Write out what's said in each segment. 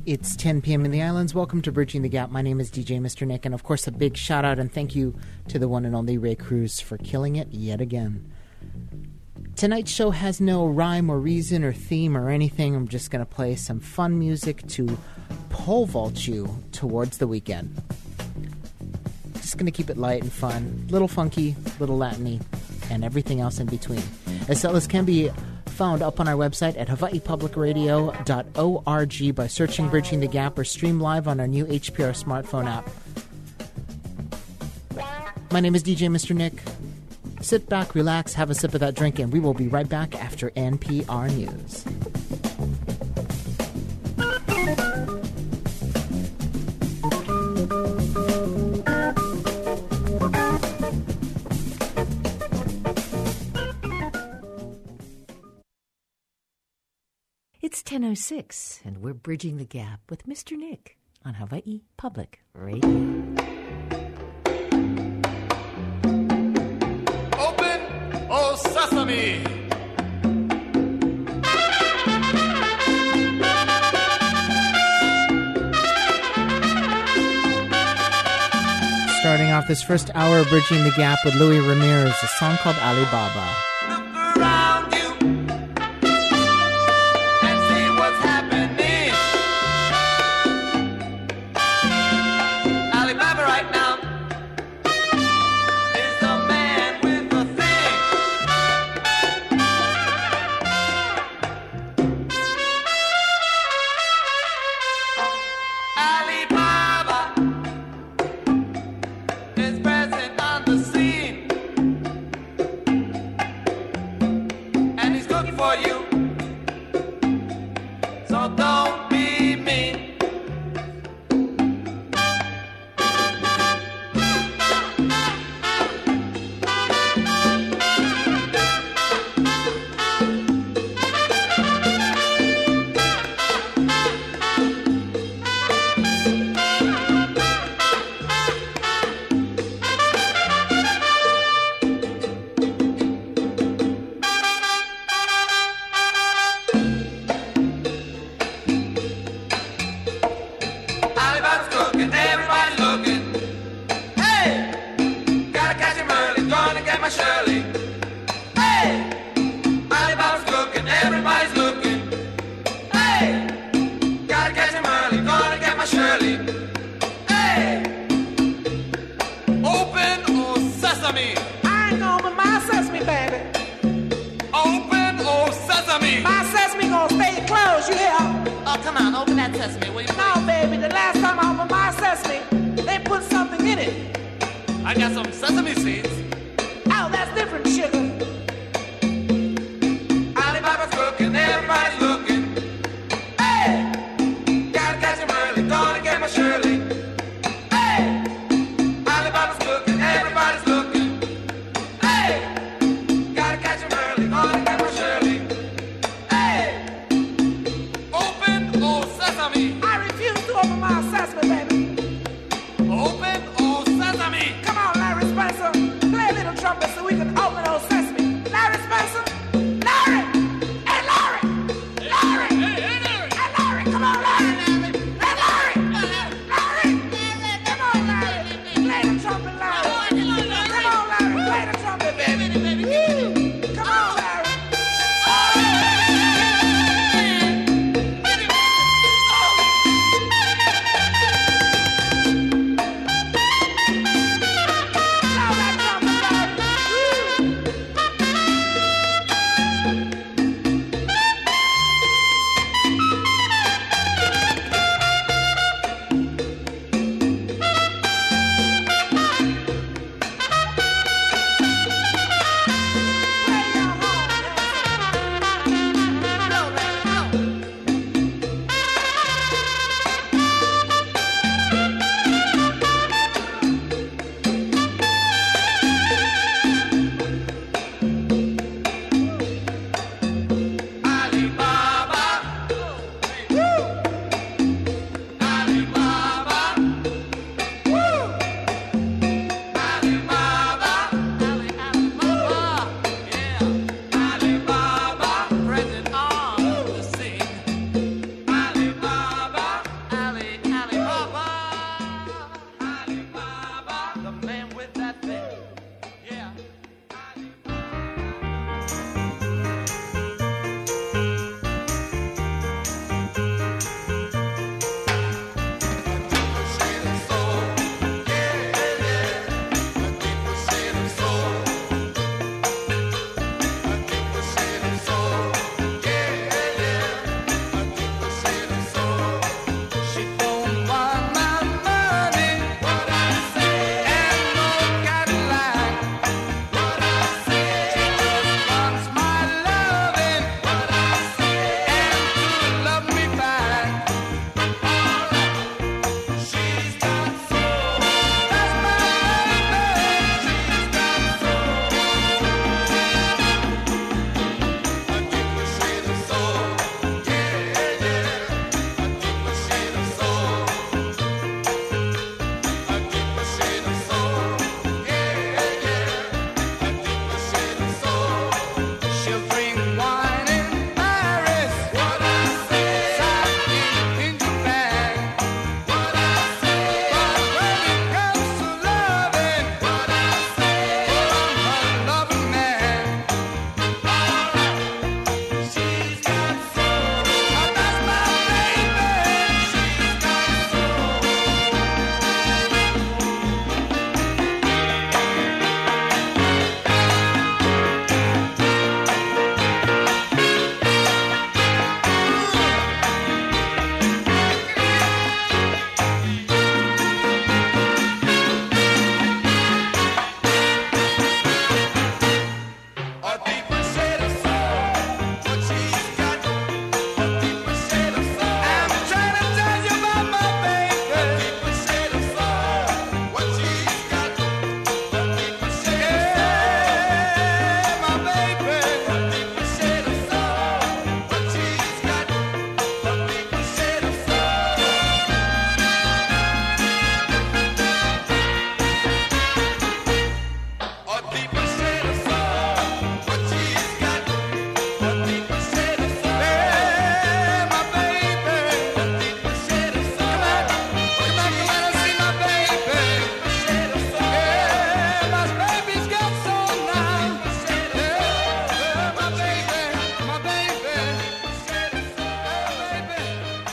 It's 10 p.m. in the islands. Welcome to Bridging the Gap. My name is DJ Mr. Nick, and of course a big shout out and thank you to the one and only Ray Cruz for killing it yet again. Tonight's show has no rhyme or reason or theme or anything. I'm just going to play some fun music to pole vault you towards the weekend. Just going to keep it light and fun, little funky, little Latin-y, and everything else in between. As well as can be found up on our website at hawaiipublicradio.org by searching Bridging the Gap or stream live on our new HPR smartphone app. My name is DJ Mr. Nick. Sit back, relax, have a sip of that drink, and we will be right back after NPR News. It's 10:06, and we're Bridging the Gap with Mr. Nick on Hawaii Public Radio. Open, oh sesame! Starting off this first hour of Bridging the Gap with Louis Ramirez, a song called Alibaba. Look around you and see what's happening. Alibaba right now is a man with a thing. Alibaba is present on the scene.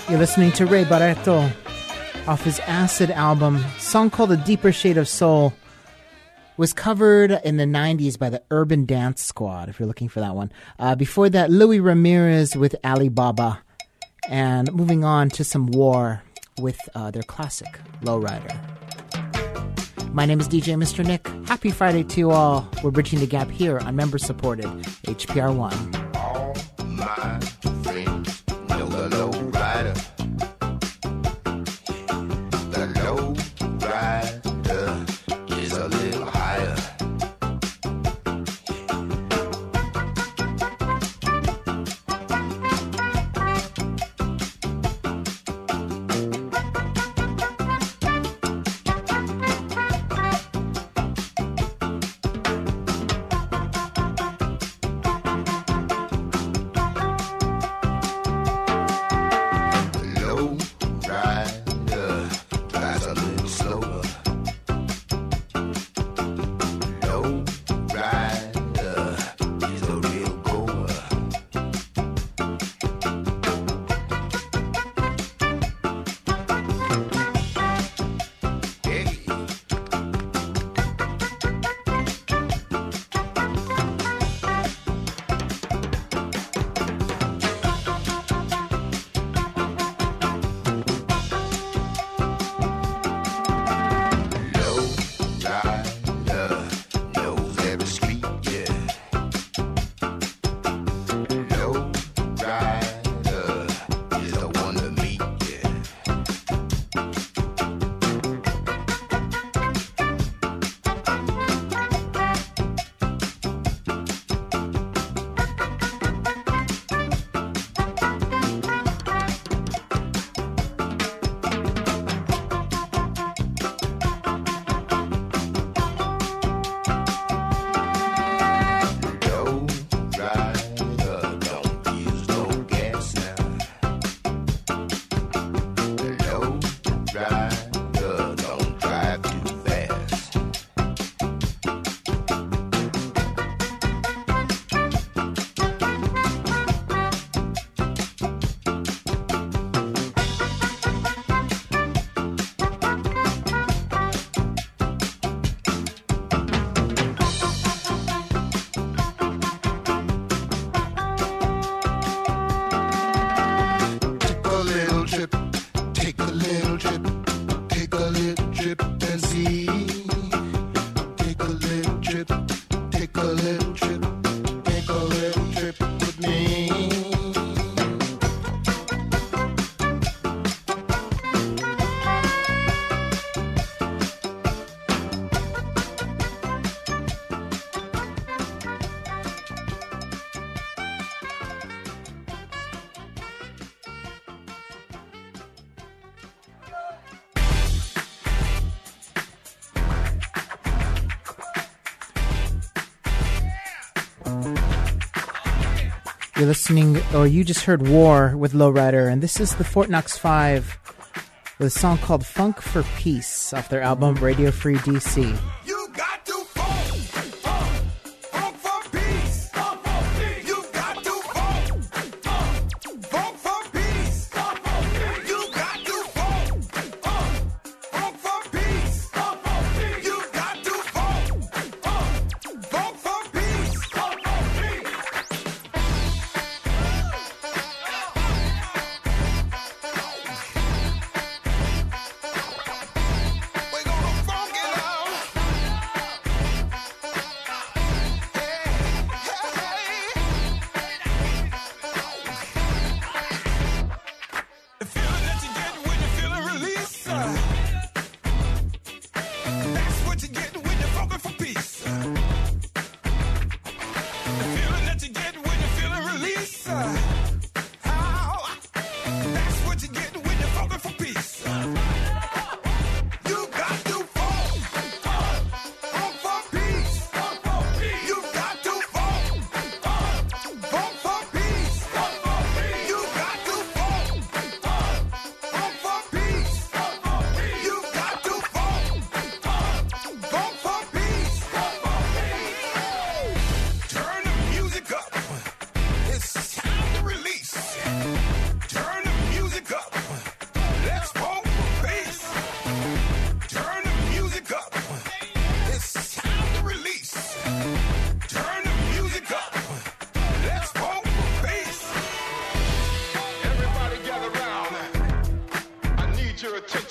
You're listening to Ray Barretto off his Acid album. A song called A Deeper Shade of Soul was covered in the 90s by the Urban Dance Squad, if you're looking for that one. Before that, Louis Ramirez with Alibaba. And moving on to some War with their classic, Lowrider. My name is DJ Mr. Nick. Happy Friday to you all. We're bridging the gap here on member-supported HPR1. All my friends know the low rider. The low rider is a little higher. You're listening, or you just heard War with Lowrider, and this is the Fort Knox 5 with a song called Funk for Peace off their album Radio Free DC. You got to funk, funk for peace. Funk for peace. You got to funk, funk for peace. Funk for peace. You got to funk, funk for peace. Funk for peace. You got to funk, funk for peace. Funk for peace. We gonna funk it out.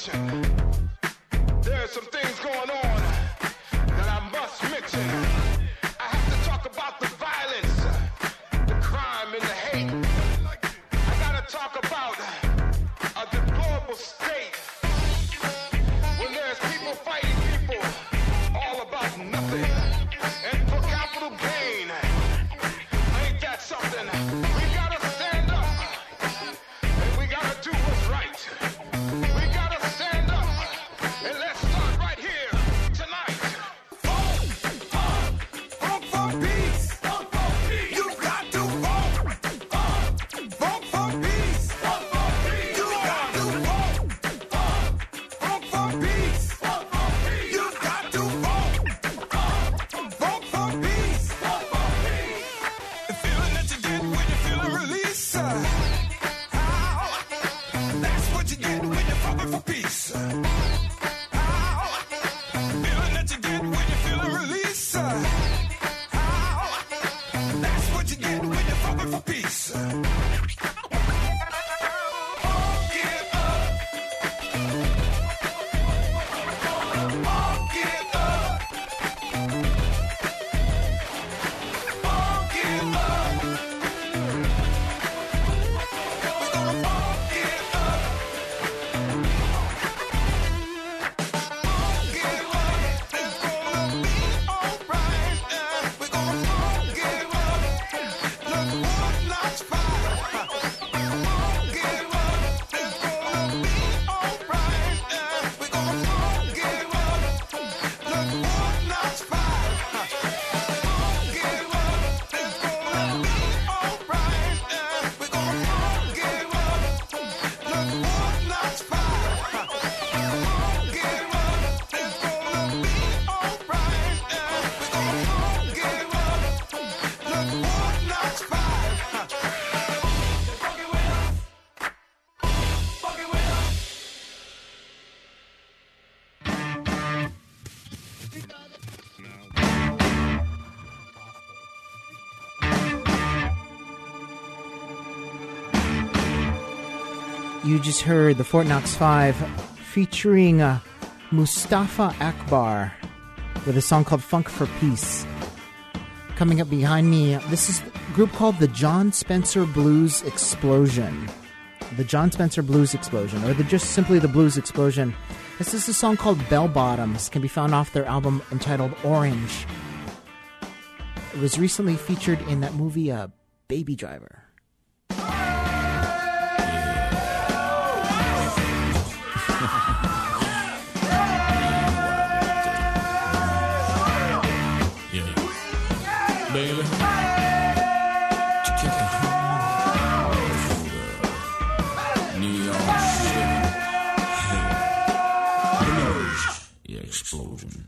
attention. There are some things going on that I must mention. I have to talk about the violence, the crime, and the hate. I gotta talk about a deplorable state when there's people fighting people all about nothing and for capital gain. Ain't that something? We gotta stand up and we gotta do what's right. We gotta stand up and let's start right here tonight. Vote for peace. You got to vote. Vote for peace. You got to vote. Vote for peace. You got to vote. Vote for peace. The feeling that you get when you feel a release. That's what you get when you're voting for peace. Feeling that you get when you feel a release. That's what you get when you're voting for peace. All get up. All get up. All get up. We're gonna all get up. All get up. It's gonna be alright. We're gonna all get up. Look what knocks fire. All get up. It's gonna be alright. We're gonna all get up. Look what knocks fire. All get up. It's gonna be alright. We're gonna all get up. Look what knocks fire. All get up. It's gonna be alright. We're gonna all get up. Look what knocks fire. You just heard the Fort Knox 5 featuring Mustafa Akbar with a song called Funk for Peace. Coming up behind me, this is a group called the John Spencer Blues Explosion. The John Spencer Blues Explosion, or just simply the Blues Explosion. This is a song called Bell Bottoms, can be found off their album entitled Orange. It was recently featured in that movie Baby Driver. Baby, New York City, yeah, explosion.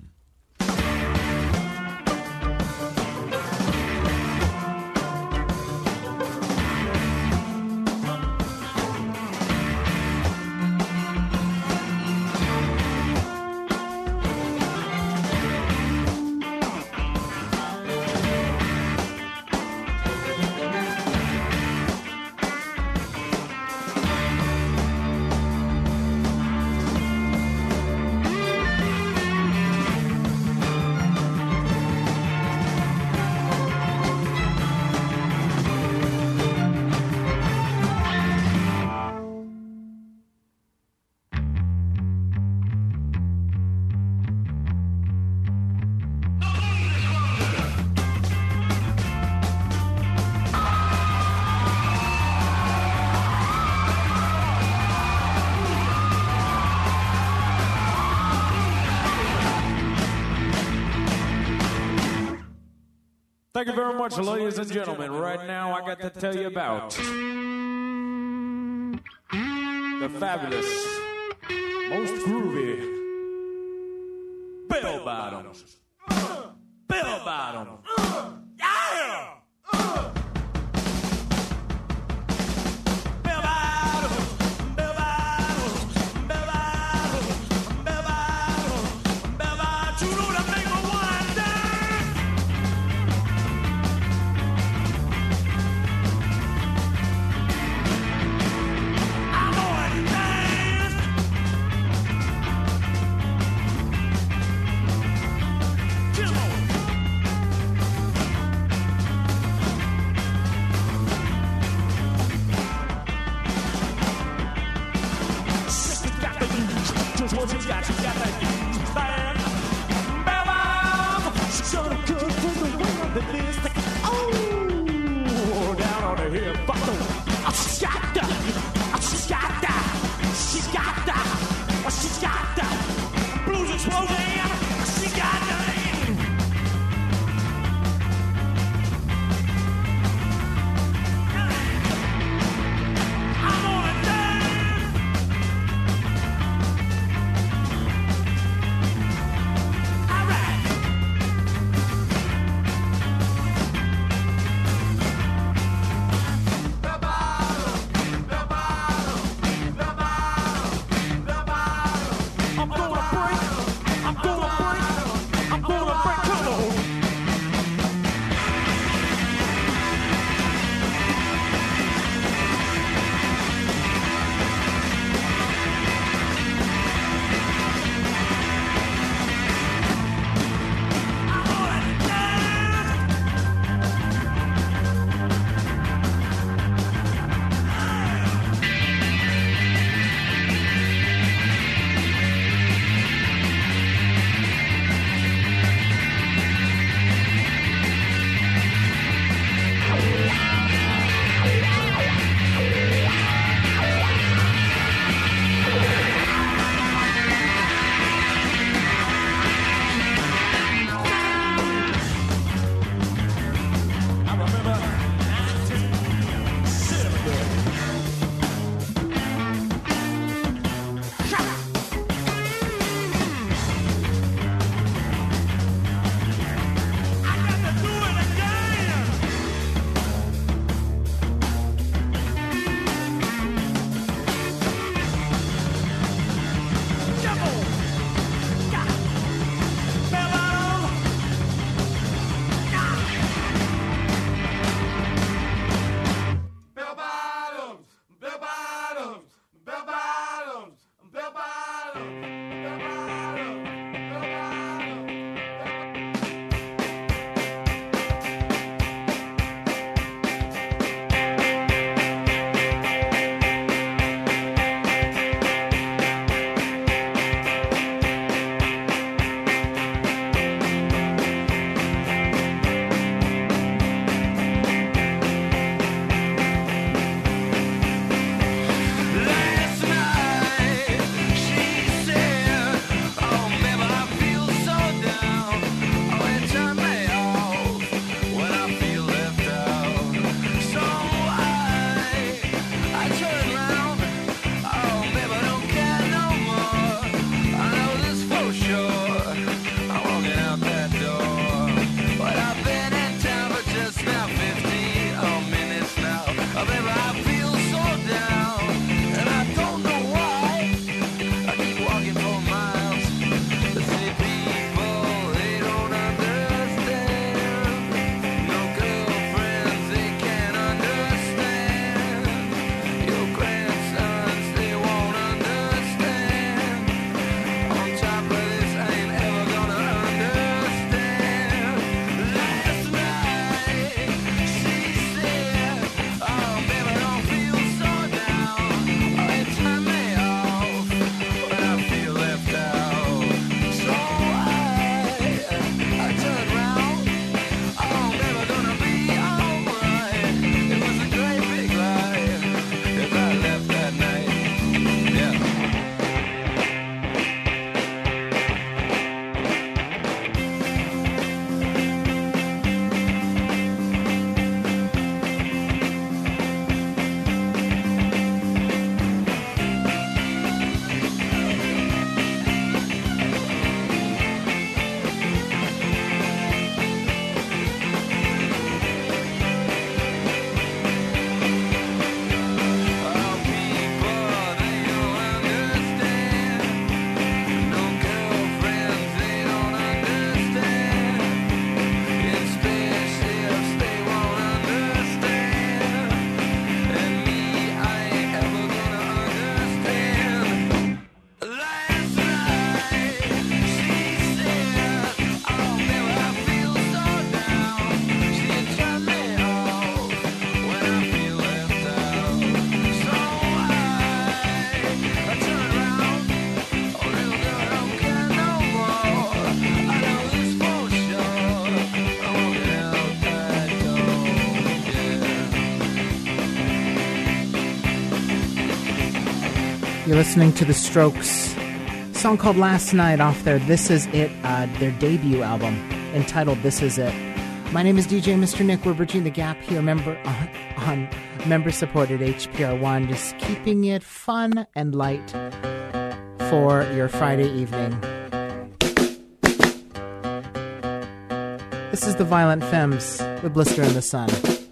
Thank you very much, ladies and gentlemen. Right now, I got to tell you about the fabulous, most groovy Bell Bottoms. Bell Bottoms. Yeah! Bell Bottoms. Bell Bottoms. Bell Bottoms. Bell Bottoms. Bell Bottoms. You know that make me wanna dance. I wanna dance. blues, what you got that blues band. Bam, she's gonna cook for the winner that is the oh, down on the hip, buckle. Oh, she's got that, oh, she's got that, she's got that, oh, she's got that. Blues explosion, she got that. I'm gonna dance. You're listening to The Strokes. Song called Last Night off their This Is It, their debut album, entitled This Is It. My name is DJ Mr. Nick. We're bridging the gap here, on member-supported HPR One, just keeping it fun and light for your Friday evening. This is the Violent Femmes with Blister in the Sun.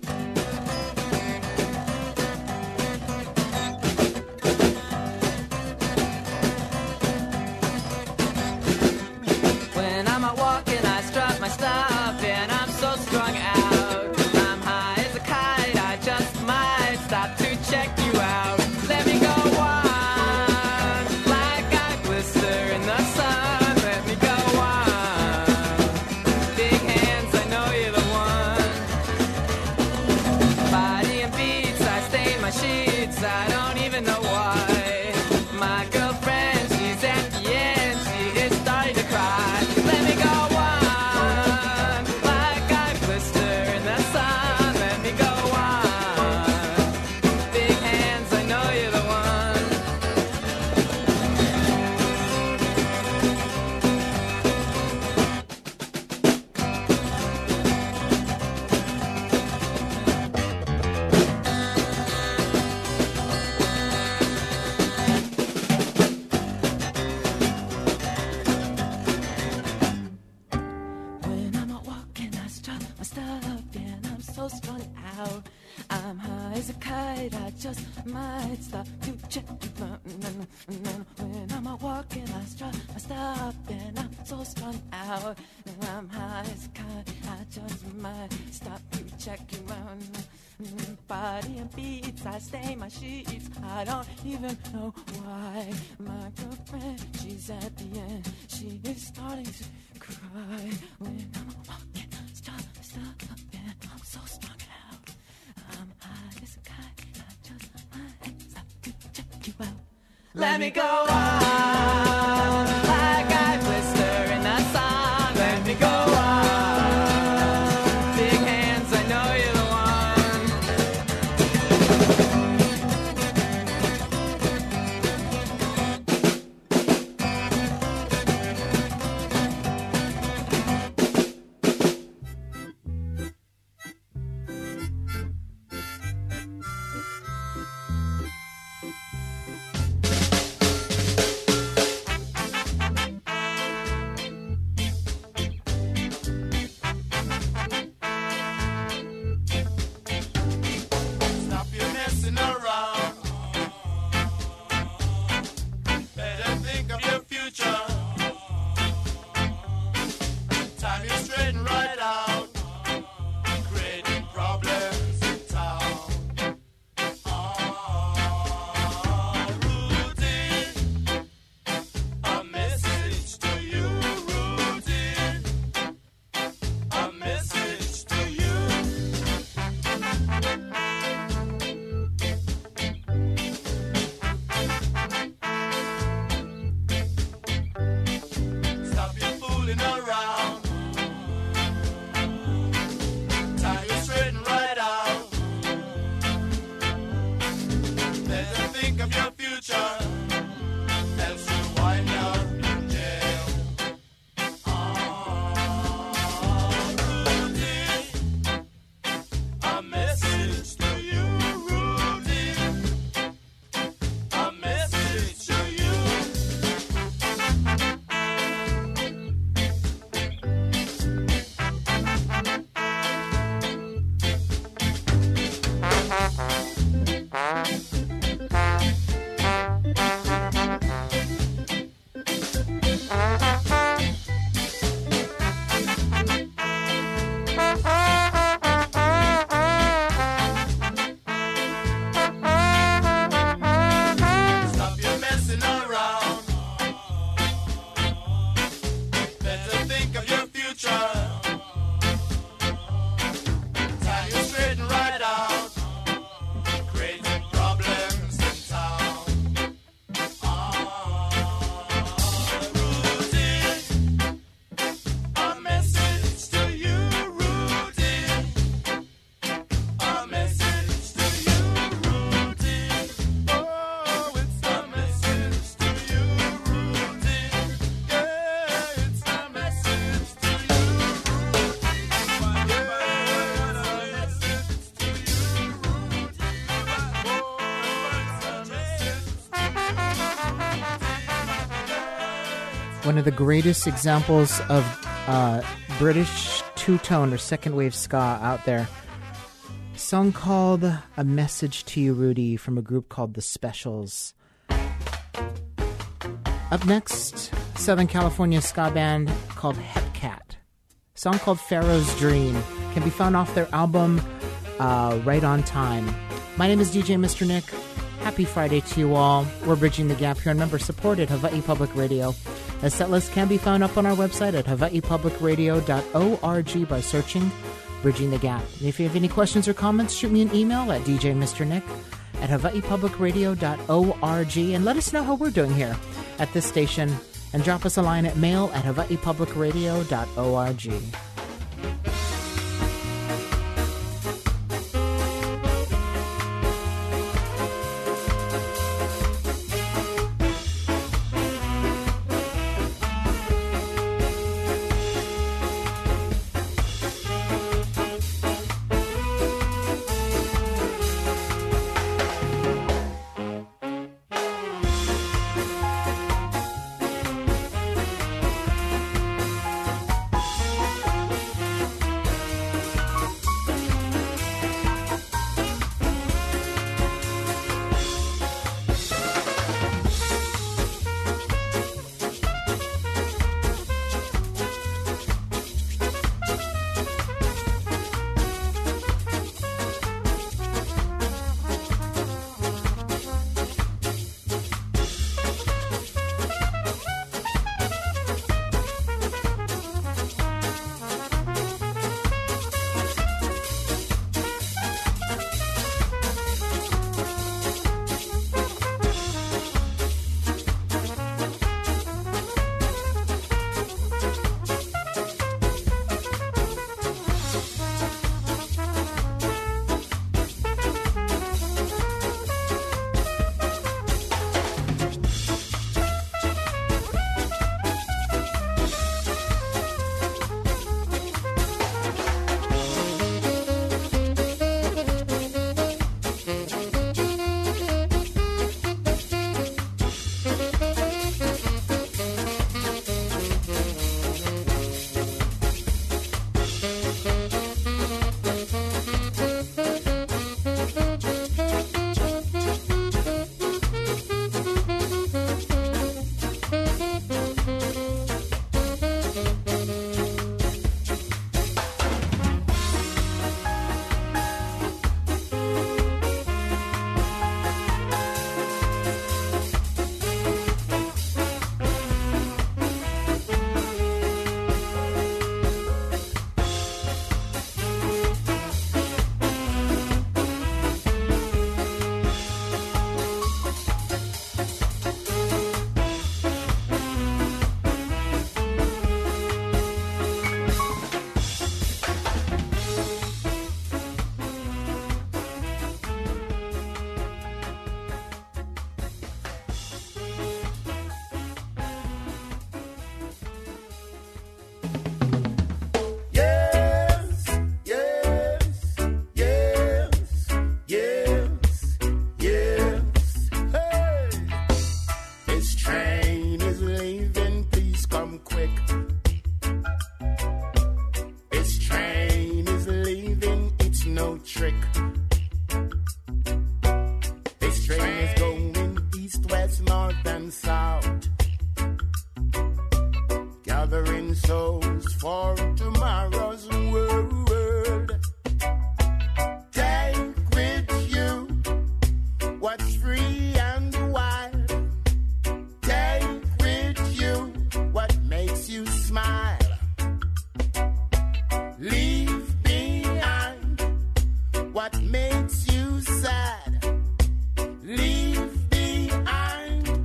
When I'm out walking, I strut my stuff, and I'm so strung out. I'm high as a kite, I just might stop to check you out. Let me go on, like I glister in the sun. Let me go on. Big hands, I know you're the one. Body and beats, I stain my sheets, I don't even know why. My girlfriend, she's at the end, she is starting to cry. Let me go on, like I glister in the sun. Let me go on. Big hands, I know you're the one. When I'm out walking, I strut my stuff, and I'm so strung out. I'm high as a kite, I just might stop to check you out. When I'm out walking, I strut my stuff, and I'm so strung out. I'm high as a kite, I just might stop to check you out. Body and beats, I stain my sheets, I don't even know why. My girlfriend, she's at the end, she is starting to cry. When I'm walking, stop, and I'm so strung out. I'm high as a kite, I just might stop to check you out. Let me go on, like I blister in the sun. Let me go on. Big hands, I know you're the One of the greatest examples of British two-tone or second-wave ska out there. A song called A Message to You, Rudy, from a group called The Specials. Up next, Southern California ska band called Hepcat. A song called Pharaoh's Dream can be found off their album Right on Time. My name is DJ Mr. Nick. Happy Friday to you all. We're bridging the gap here. And remember, supported Hawaii Public Radio. A set list can be found up on our website at hawaiipublicradio.org by searching Bridging the Gap. And if you have any questions or comments, shoot me an email at djmrnick@hawaiipublicradio.org and let us know how we're doing here at this station. And drop us a line at mail@hawaiipublicradio.org.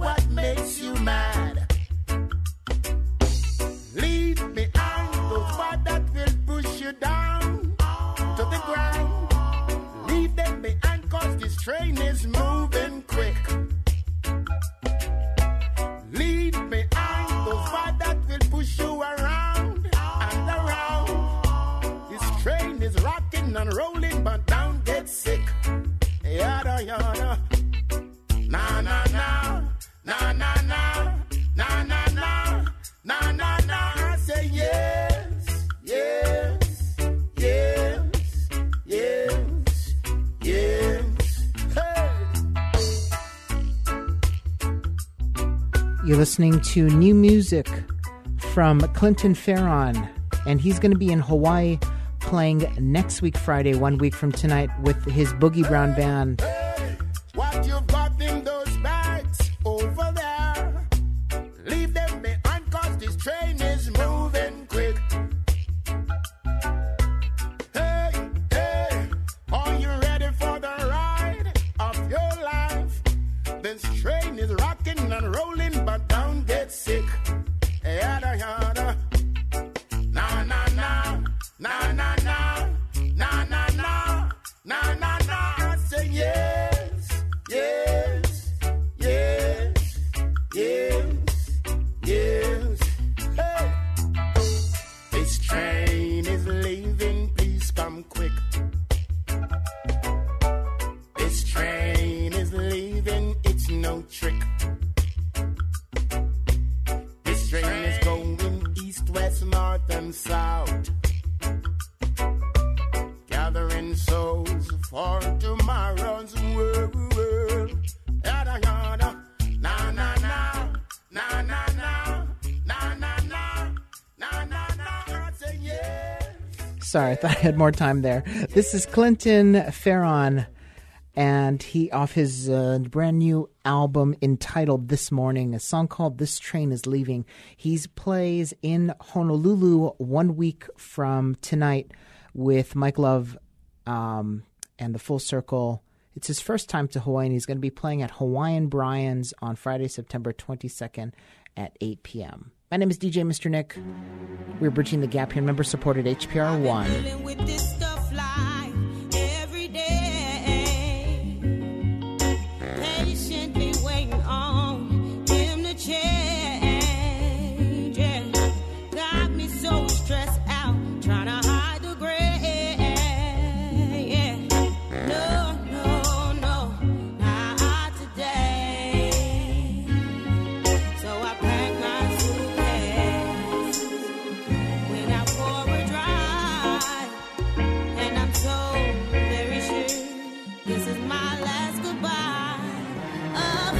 Leave behind those You're listening to new music from Clinton Farron, and he's going to be in Hawaii playing next week, Friday, 1 week from tonight, with his Boogie Brown Band. Hey, what you've got in those bags over there, leave them behind, cause this train is moving quick. Hey, hey, are you ready for the ride of your life? This train is rocking and rolling, but don't get sick. Yada yada, na na na, na na na, na na na, na na na. I say yes, yes, yes, yes, yes. Hey, this train is leaving. Please come quick. This train is leaving. It's no trick. This train is going east, west, north, and south, gathering souls for tomorrow's world. Yada yada, na na na, na na na, na na na, na na na. I say yes. Sorry, I thought I had more time there. This is Clinton Farron, and he off his brand new album entitled This Morning, a song called This Train is Leaving. He plays in Honolulu 1 week from tonight with Mike Love and the Full Circle. It's his first time to Hawaii, and he's going to be playing at Hawaiian Brian's on Friday, September 22nd at 8 p.m. My name is DJ Mr. Nick. We're bridging the gap here, member-supported HPR 1. Dealing with this stuff live every day. Patiently waiting on him to change. Yeah. Got me so stressed out, trying to hide the gray. Yeah. No, no, no, not today. So I packed my suitcase, went out for a drive, and I'm so very sure this is my last goodbye. Oh,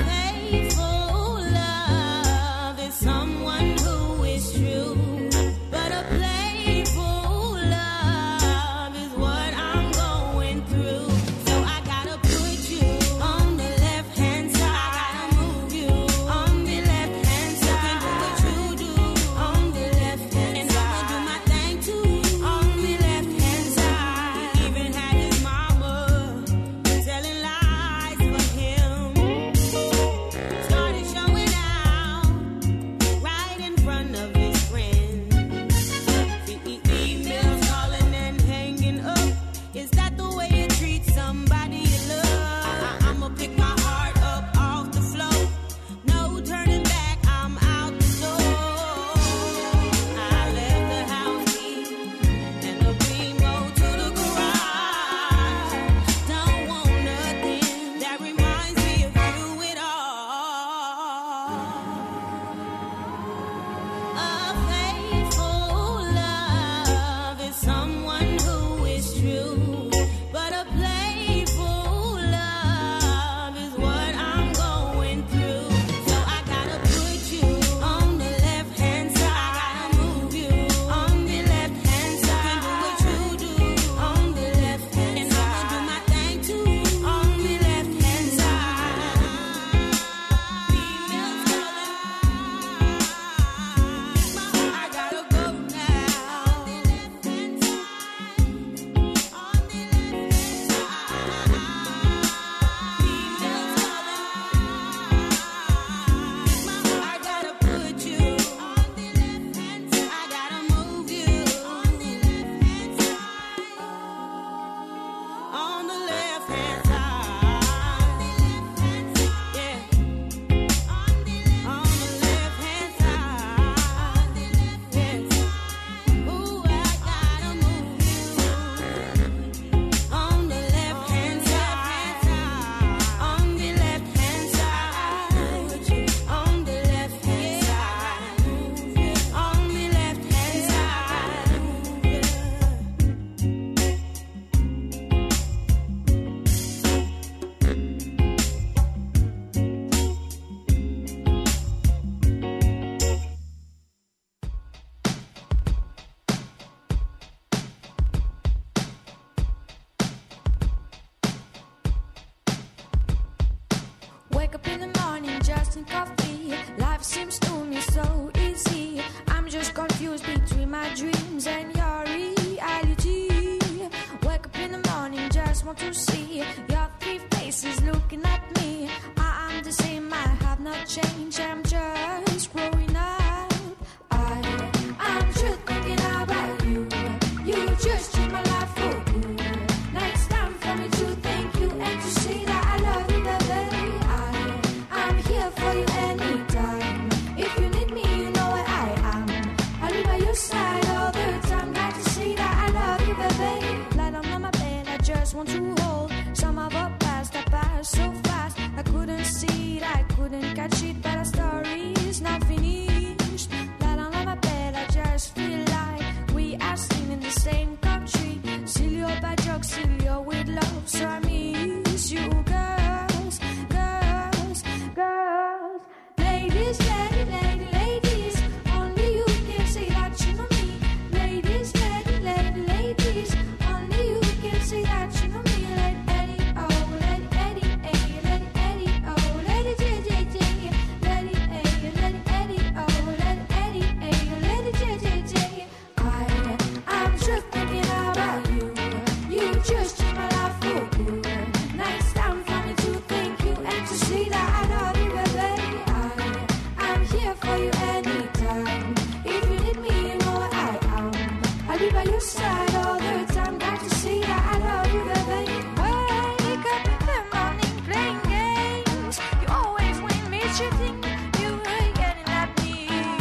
iced and coffee. Life seems to me so easy. I'm just confused between my dreams and your reality. Wake up in the morning, just want to see your three faces looking at me. I'm the same, I have not changed. I'm just growing up. I'm just thinking about you. You just change my life for good. Now it's time for me to thank you and to say that I love you, baby. I'm here for you anytime. If you need me, you know where I am. I'll be by your side all the time. Got to say that I love you, baby. Lie down on my bed, I just want to hold some of our past. I passed so fast, I couldn't see it, I couldn't catch it, but our story is not finished. Lie down on my bed, I just feel like we are singing in the same country. Still you're bad jokes, still you're with love, so I miss you, girls, girls, girls. Ladies, ladies, only you can say that you know me. Ladies, ladies, only you can say that you know me. Let Eddie, oh, let Eddie, let Eddie, oh, let it, let it, let Eddie, oh, let Eddie, let it, I'm just thinking about you. You just changed my life for good. Now it's time for me to thank you and to say that I love you, baby. I'm here for you anytime. If you need me, you know where I am. I'll be by your side all the time. Got to say that I love you, baby. Wake up in the morning playing games. You always win me cheating. You ain't getting at me.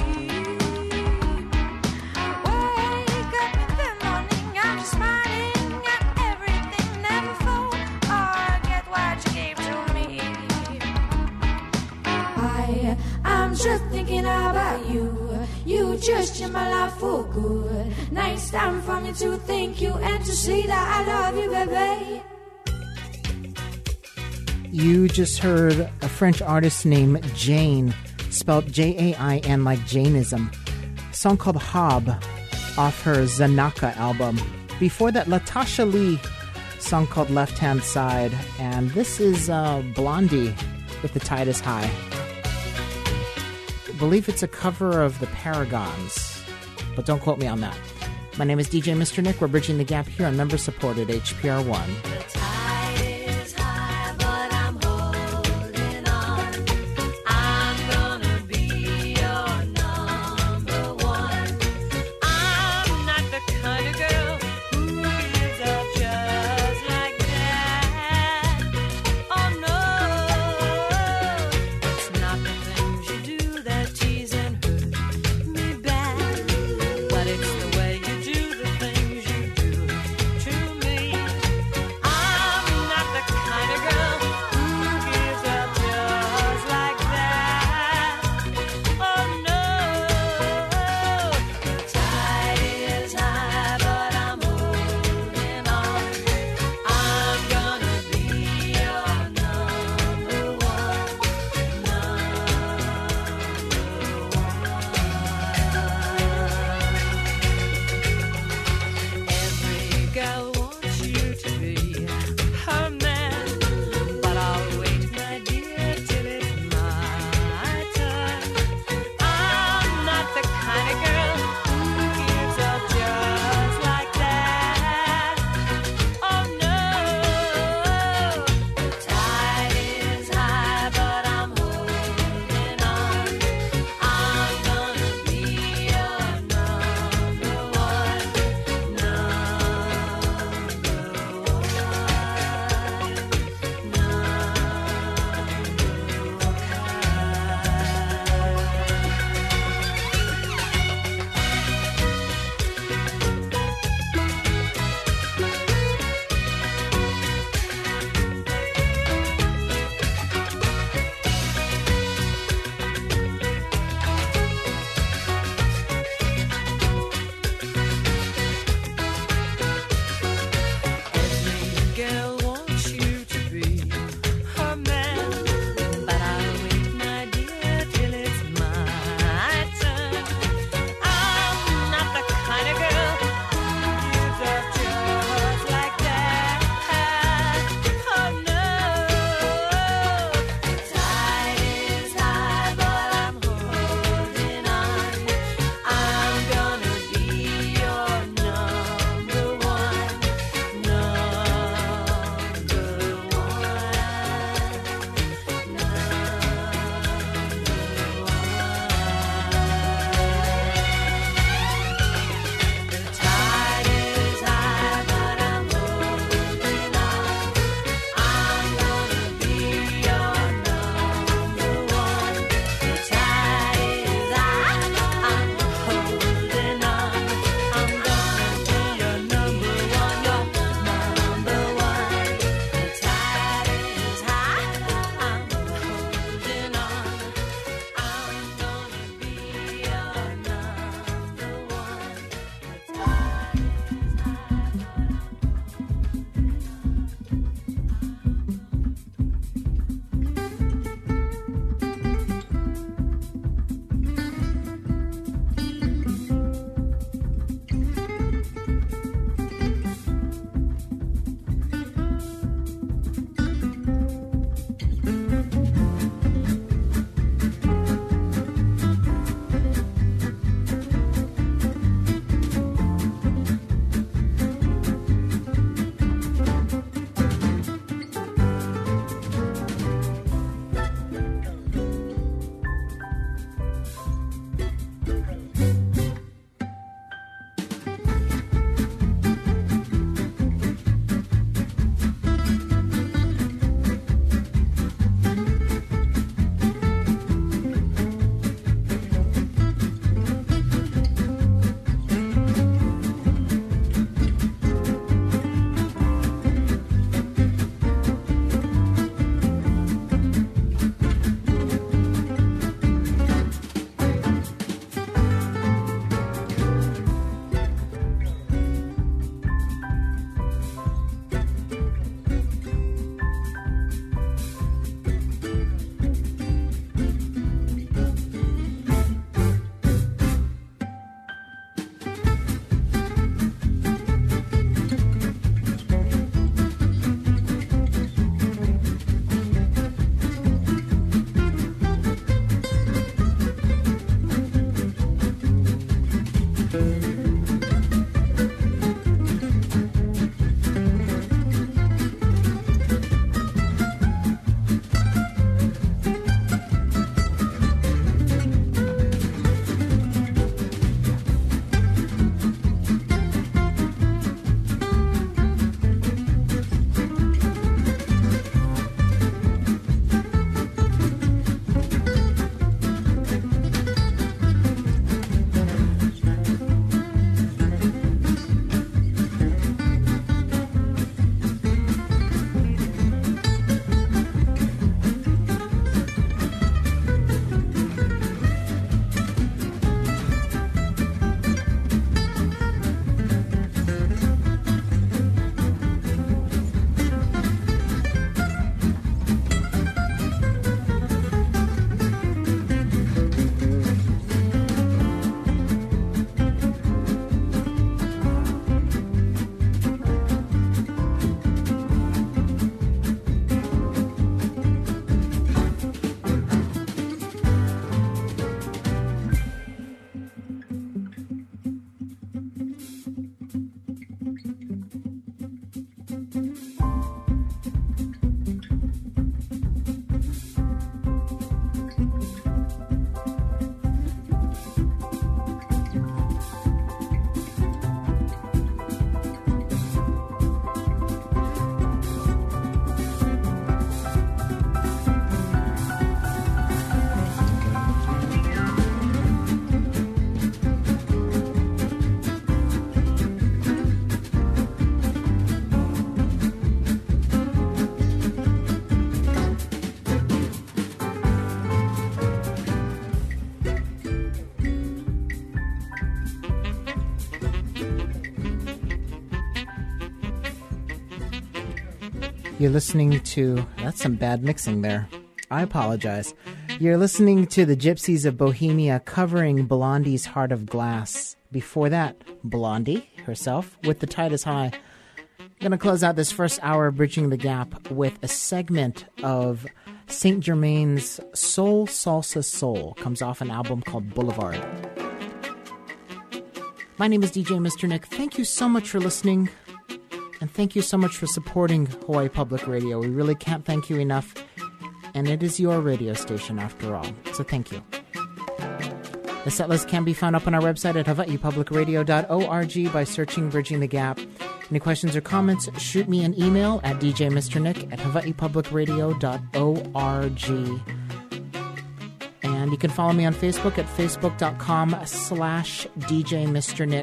Wake up in the morning, I'm just smiling at everything. Never fall or get what you gave to me. I'm just thinking about you. You just changed my life for good. Now it's time for me to thank you and to say that I love you, baby. You just heard a French artist named Jane, spelled Jain like Jainism. A song called Hob off her Zanaka album. Before that, Latasha Lee, song called Left Hand Side. And this is Blondie with The Tide is High. I believe it's a cover of the Paragons, but don't quote me on that. My name is DJ Mr. Nick. We're bridging the gap here on member-supported HPR One. The tide is high, but I'm holding on. I'm gonna be your number one. I'm not the kind of girl who gives up just like that. Oh no, it's not the things you do that tease and hurt me bad, but it's the way you do the things you do to me. I You're listening to... That's some bad mixing there. I apologize. You're listening to the Gypsies of Bohemia covering Blondie's Heart of Glass. Before that, Blondie herself with The Tide is High. I'm going to close out this first hour of Bridging the Gap with a segment of Saint Germain's Soul Salsa Soul. Comes off an album called Boulevard. My name is DJ Mr. Nick. Thank you so much for listening. And thank you so much for supporting Hawaii Public Radio. We really can't thank you enough. And it is your radio station after all. So thank you. The setlist can be found up on our website at hawaiipublicradio.org by searching Bridging the Gap. Any questions or comments, shoot me an email at djmrnick at hawaiipublicradio.org. And you can follow me on Facebook at facebook.com/djmrnick.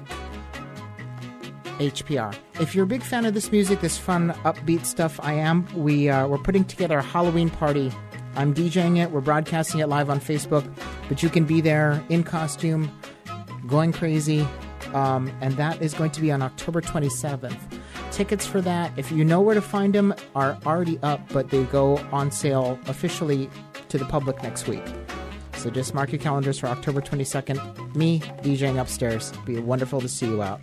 HPR. If you're a big fan of this music, this fun, upbeat stuff, I am. We're putting together a Halloween party. I'm DJing it. We're broadcasting it live on Facebook, but you can be there in costume, going crazy, and that is going to be on October 27th. Tickets for that, if you know where to find them, are already up, but they go on sale officially to the public next week. So just mark your calendars for October 22nd. Me, DJing upstairs. It'll be wonderful to see you out.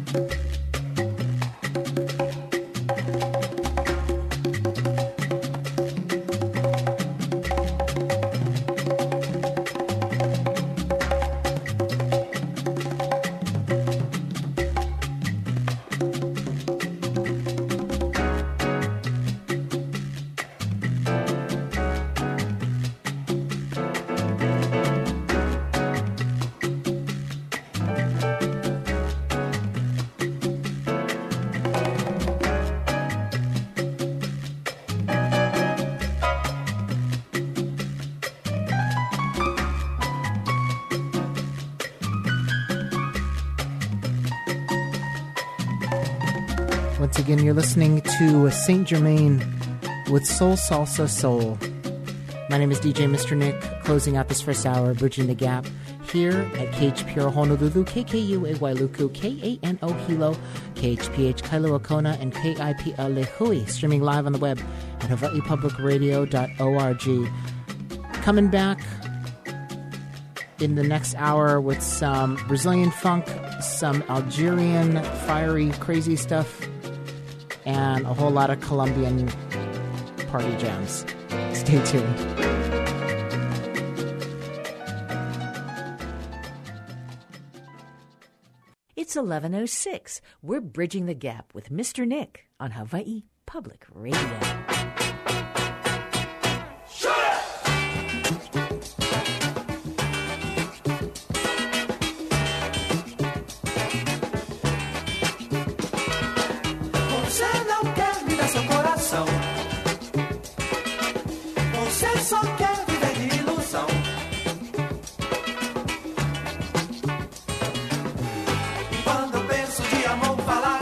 Once again, you're listening to Saint Germain with Soul Salsa Soul. My name is DJ Mr. Nick, closing out this first hour, bridging the gap here at KHPR Honolulu, KKUA Wailuku, KANO Hilo, KHPH Kailua Kona, and KIPA Lehui, streaming live on the web at hawaiipublicradio.org. Coming back in the next hour with some Brazilian funk, some Algerian fiery crazy stuff, and a whole lot of Colombian party jams. Stay tuned. It's 11:06. We're bridging the gap with Mr. Nick on Hawaii Public Radio. Você não quer me dar seu coração. Você só quer viver de ilusão. Quando eu penso de amor falar,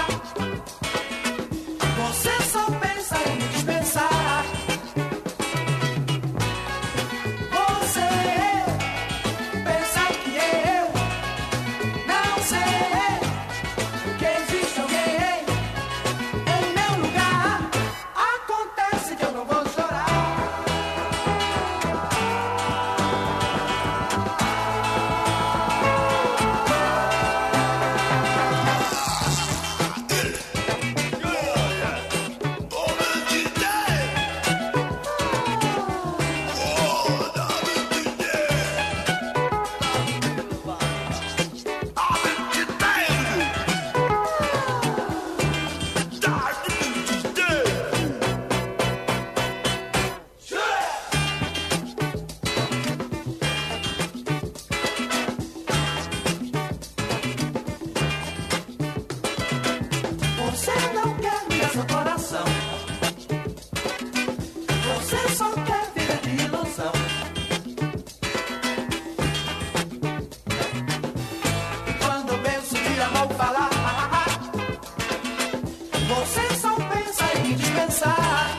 você só pensa em me dispensar. Você pensa que eu não sei que existe alguém em meu lugar. Acontece que eu não vou chorar. Você não quer me dar seu coração. Você só quer viver de ilusão. E quando eu penso de amor falar, você só pensa em me dispensar.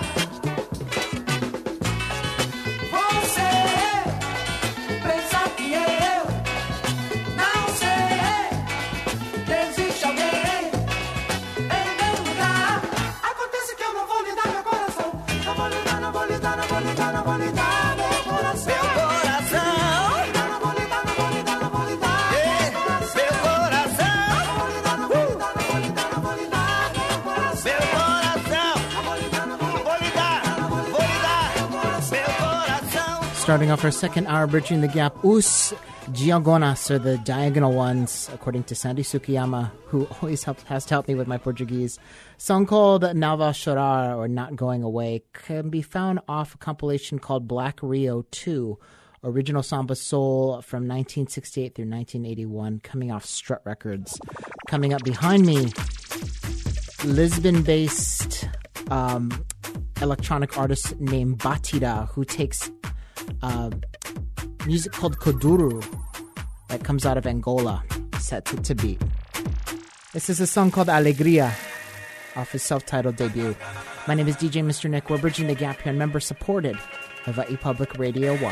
Você pensa que eu não sei que existe alguém em meu lugar. Acontece que eu não vou lhe dar meu coração. Não vou lhe dar, não vou lhe dar, não vou lhe dar, não vou lhe dar meu coração. Meu coração. Não vou lhe dar, não vou lhe dar, não vou lhe dar meu coração. Meu coração. Não vou lhe dar, não vou lhe dar, não vou lhe dar, não vou lhe dar meu coração. Meu coração. Não vou lhe dar, não vou lhe dar, não vou lhe dar meu coração. Starting off our second hour, bridging the gap, Os Diagonas, or the Diagonal Ones, according to Sandy Sukiyama, who always has to help me with my Portuguese. Song called Nava Chorar, or Not Going Away, can be found off a compilation called Black Rio 2, original samba soul from 1968 through 1981, coming off Strut Records. Coming up behind me, Lisbon-based electronic artist named Batida, who takes music called Koduru that comes out of Angola, set to beat. This is a song called Alegria off his self-titled debut. My name is DJ Mr. Nick. We're bridging the gap here, member-supported Hawaii Public Radio 1.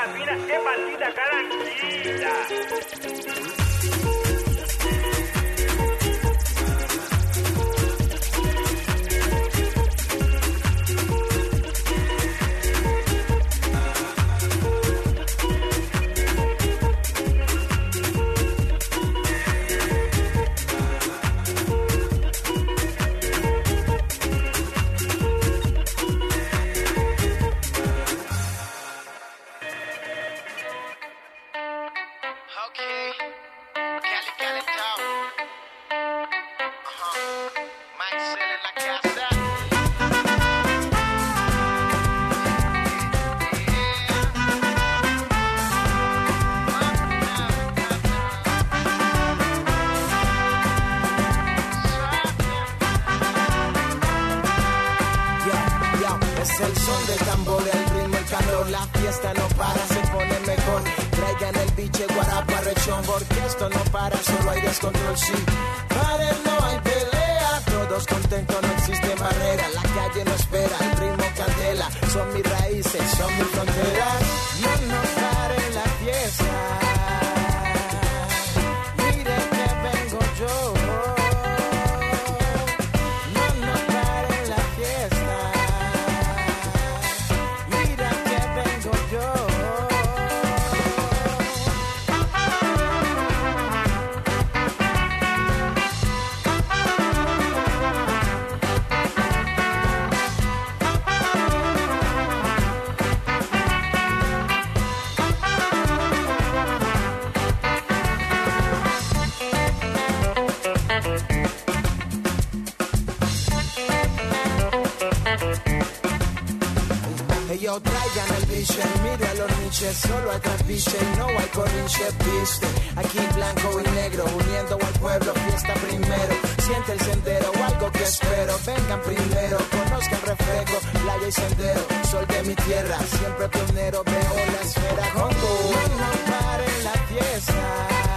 fina es bandida garantida. Es el son del tambor, el ritmo, el calor, la fiesta no para, se pone mejor. Traigan el biche, guarapa, rechón, porque esto no para, solo hay descontrol, sí. Para él no hay pelea, todos contentos, no existe barrera. La calle no espera, el ritmo candela, son mis raíces, son mis fronteras. No pare la fiesta, mire que vengo yo. Yo traigan el biche, mire a los niches, solo hay trapiche y no hay corrinche, viste. Aquí blanco y negro, uniendo al pueblo, fiesta primero. Siente el sendero o algo que espero, vengan primero, conozcan reflejo, playa y sendero. Sol de mi tierra, siempre pionero, veo la esfera Congo. No paren la fiesta,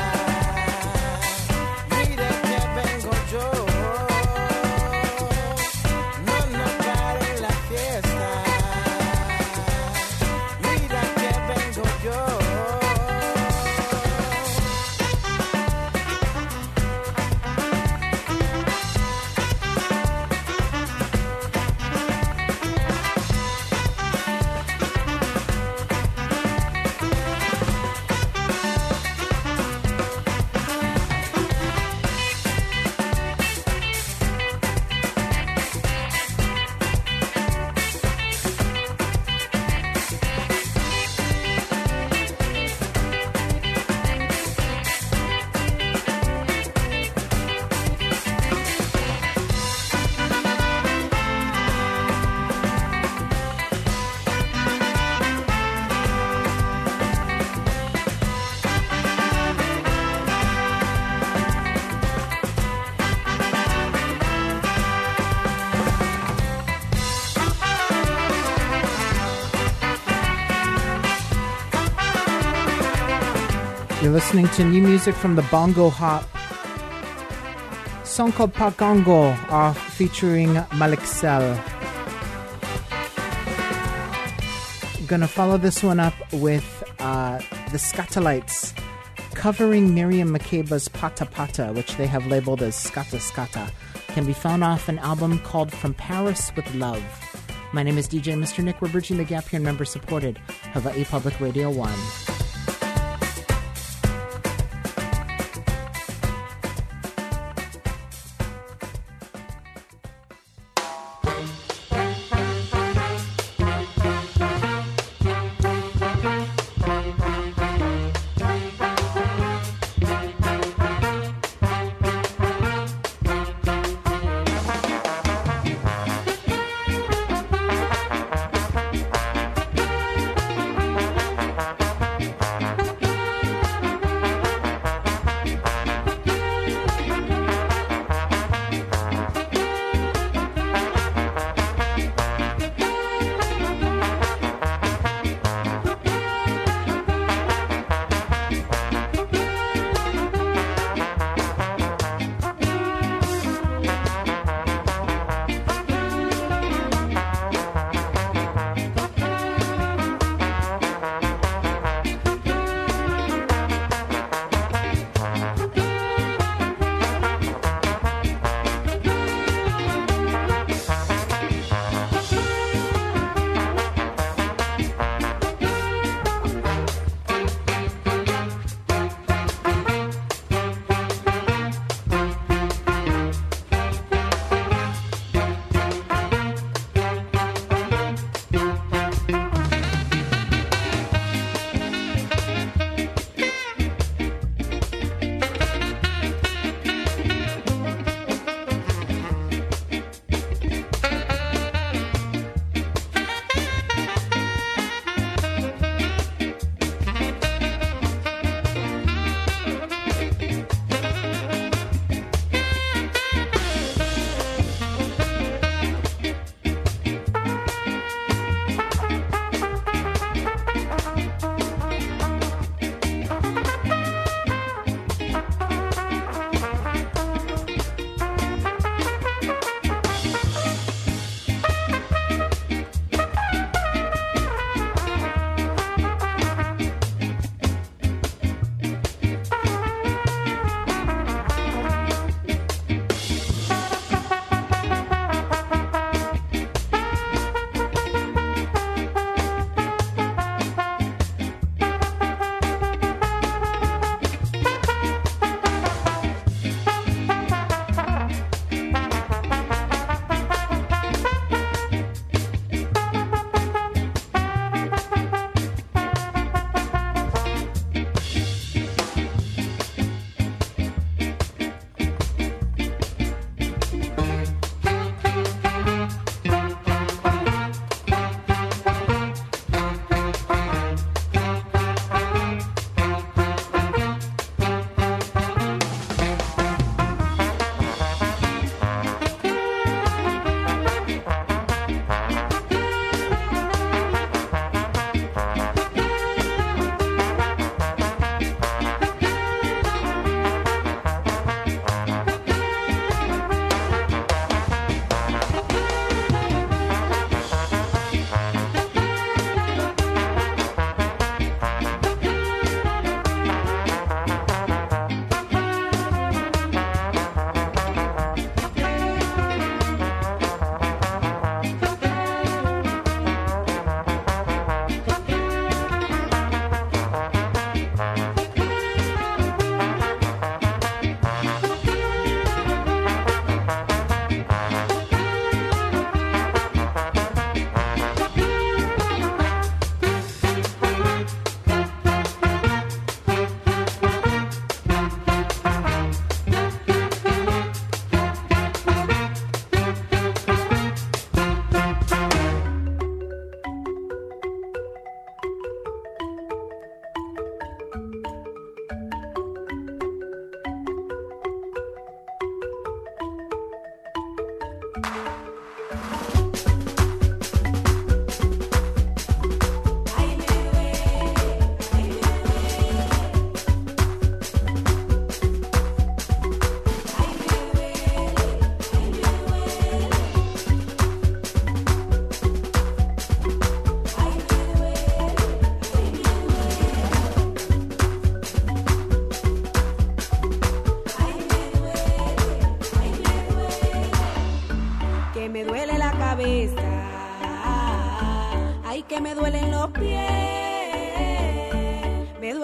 mire que vengo yo. No paren la fiesta. You're listening to new music from the Bongo Hop. Song called Pakongo, featuring Malik Sel. Gonna follow this one up with the Skatalites covering Miriam Makeba's Pata Pata, which they have labeled as Skata Skata. Can be found off an album called From Paris with Love. My name is DJ Mr. Nick. We're bridging the gap here, member supported, Hawaii Public Radio 1.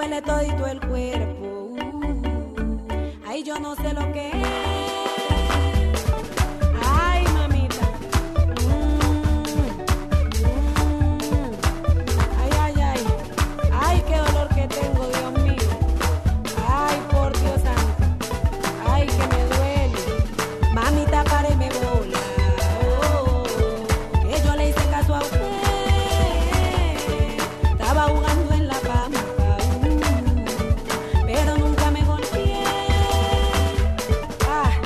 duele todito el cuerpo. Ay, yo no sé lo que es. Ay, mamita. Ay, ay, ay. Ay, qué dolor que tengo, Dios mío. Ay, por Dios santo. Ay, que me duele. Mamita, páreme bola. Que yo le hice caso a usted. Estaba jugando en la pampa. Pero nunca me golpeé. Ah.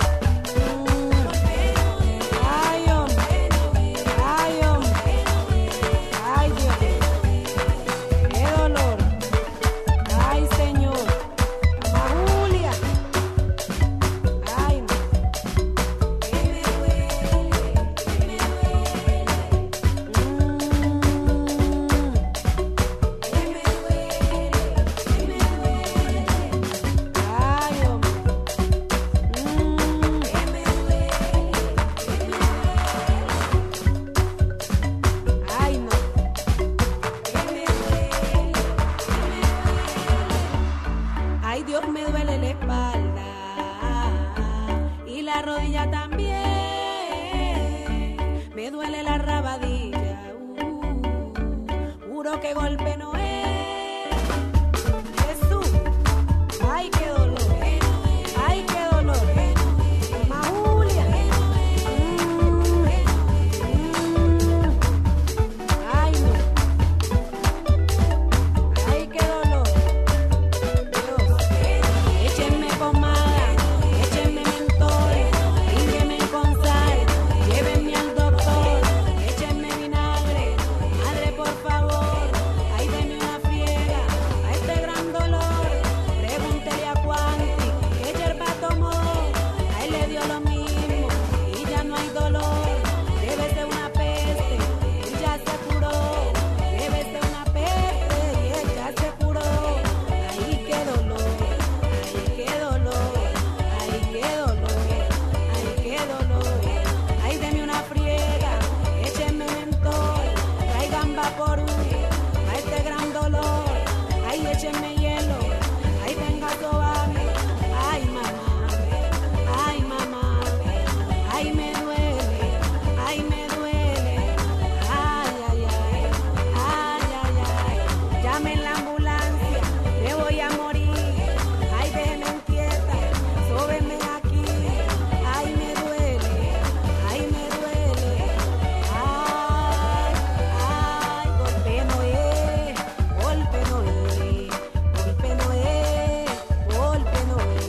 Ay, hombre. Ay, hombre. Ay, Dios. Qué dolor. Ay, Señor. Mamá Julia. Ay, no. Que me duele, que me duele. Que me duele, que me duele. Ay, hombre. Que me duele, que me duele. Ay, no. Que me duele, que me duele. Ay, Dios, me duele la espalda y la rodilla también. Me duele la rabadilla. Juro que golpe no es. Jesús. Ay, qué dolor. Ay, qué dolor. Mamá Julia. Ay, no. Ay, qué dolor. Dios. Échenme pomada, échenme mentol, líguenme con sal, llévenme al doctor, échenme vinagre, madre por favor, ay denme una friega, a este gran dolor, pregúntele a Cuanti, que yerba tomó, a él le dio lo mismo, y ya no hay dolor, debe ser una peste, y ya se curó, debe ser una peste, y él ya se curó, ay qué dolor. Ay, qué dolor, ay, qué dolor, ay, qué dolor. Ay, deme una friega, échenme mentol, traigan vaporú, a este gran dolor. Ay, échenme hielo, ay, venga suave. Ay, mamá, ay, mamá, ay, me duele, ay, me duele. Ay, ay, ay, ay, ay, ay. Llamen la ambulancia, me voy a morir. Ay, déjenme quieta, sóbenme aquí. Ay, me duele, ay, me duele. Ay, ay, golpe no es, golpe no es, golpe no es, golpe no es.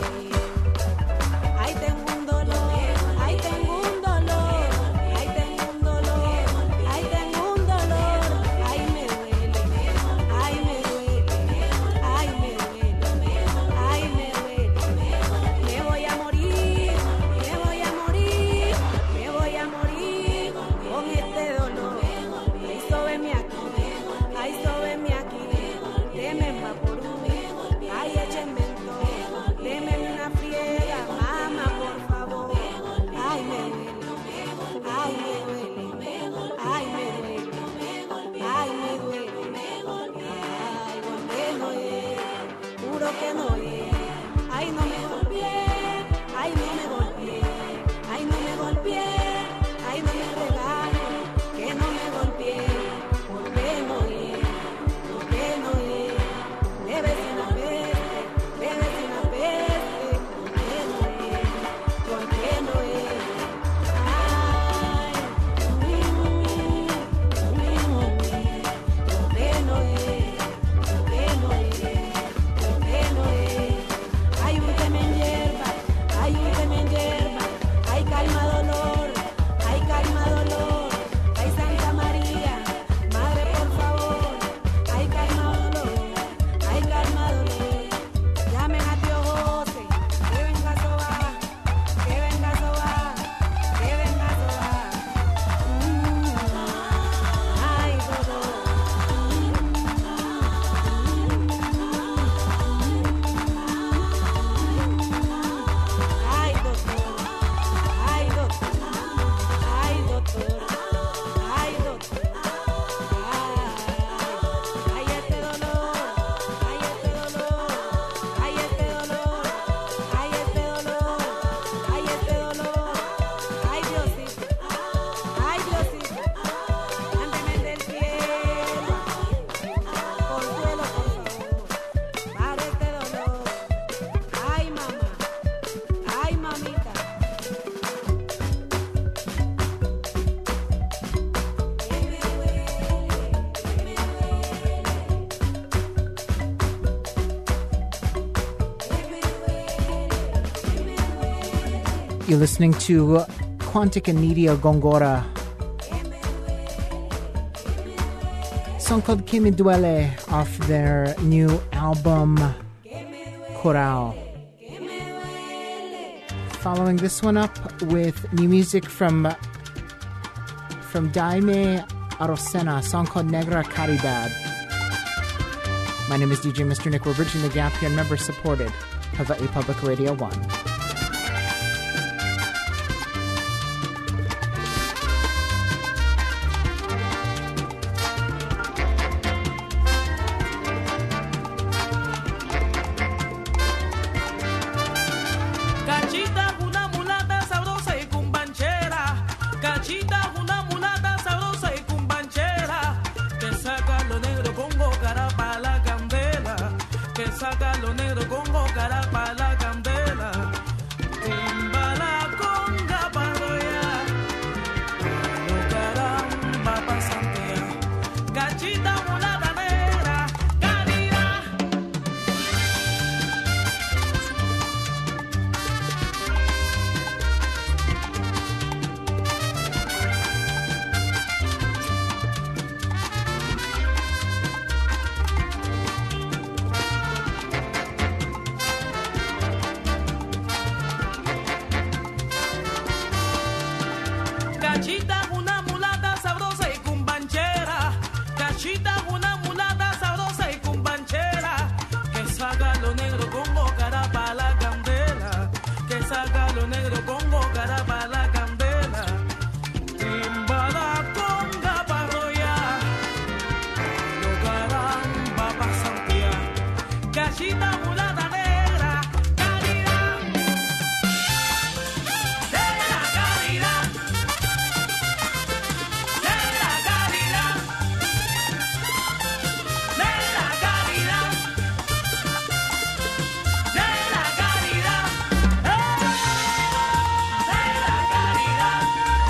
Ay, tengo un dolor, ay, tengo un dolor, ay, tengo un dolor, ay, tengo un dolor. Ay, me duele, ay, me duele, ay, me duele, ay, me duele. Me voy a morir, me voy a morir, me voy a morir con este dolor. Ay, sóbeme aquí, ay, sóbeme aquí, deme vaporú, ay, échenme mentol, deme una friega, mamá, por favor. Ay, me duele, ay, me duele, ay, me duele, ay, me duele, ay, golpe no es, juro que no es. Ay, no me golpeé, ay, no me golpeé, ay, no me golpeé, ay, no me regaño, que no me golpeé, porque no es, porque no es. Debe ser una peste, debe ser una peste, porque no es, porque no es. Ay, porque no es, porque no es, porque no es, porque no es. You're listening to Quantic and Nidia Gongora. Song called Que Me Duele off their new album Coral. Following this one up with new music from Daime Arosena, a song called Negra Caridad. My name is DJ Mr. Nick. We're bridging the gap here, member supported, Hawaii Public Radio 1. Cachita, una mulata sabrosa y cumbanchera. Cachita, una mulata sabrosa y cumbanchera. Que saca lo negro, pongo cara pa' la candela. Que saca lo negro, pongo cara pa' la candela. Tumba la conga pa' royar. Lo caramba pa' santear. Cachita, mulata negra, caridad. Cachita, una mulata sabrosa y cumbanchera. Cachita, una mulata sabrosa y cumbanchera. Que saca lo negro, pongo cara pa' la candela. Que saca lo negro, pongo cara pa' la candela. Timba la conga pa' rollar. Lo caramba pa' santear. Cachita, mulata negra, caridad. Negra caridad. Negra caridad. Negra caridad. Negra caridad. Negra caridad.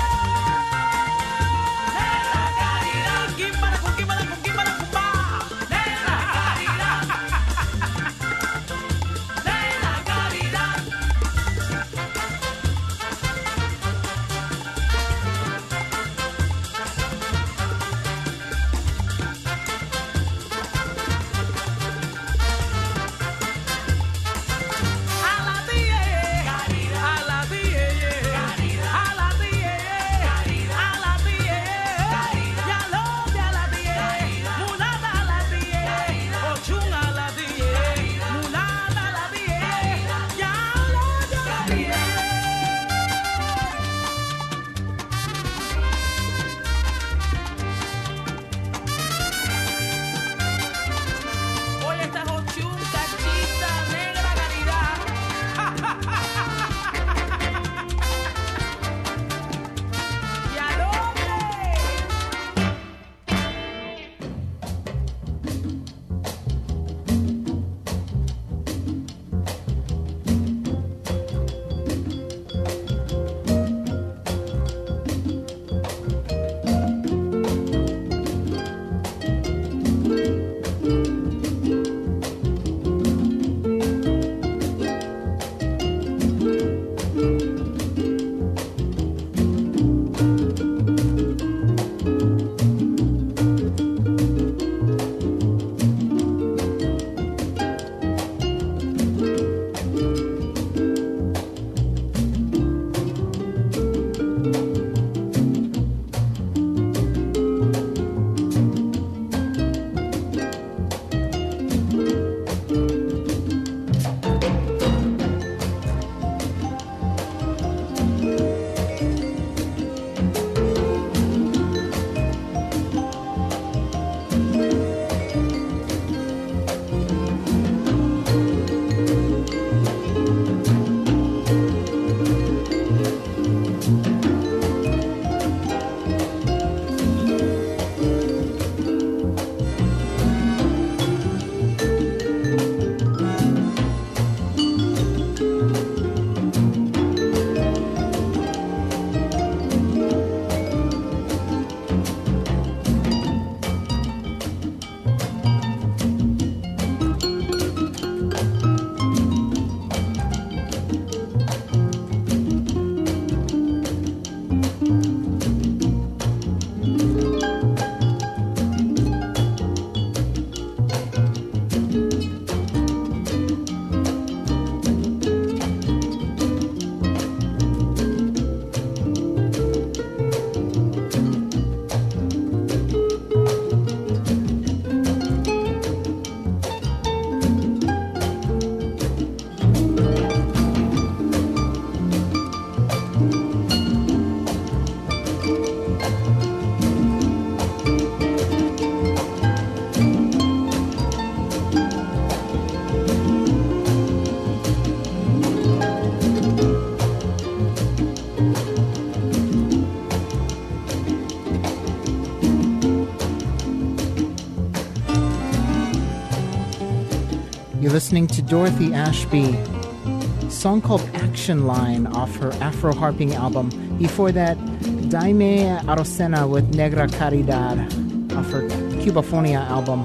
Negra caridad. Quimbara, cumba. Negra caridad. You're listening to Dorothy Ashby, a song called Action Line off her Afro Harping album. Before that, Daime Arocena with Negra Caridad off her Cubafonia album.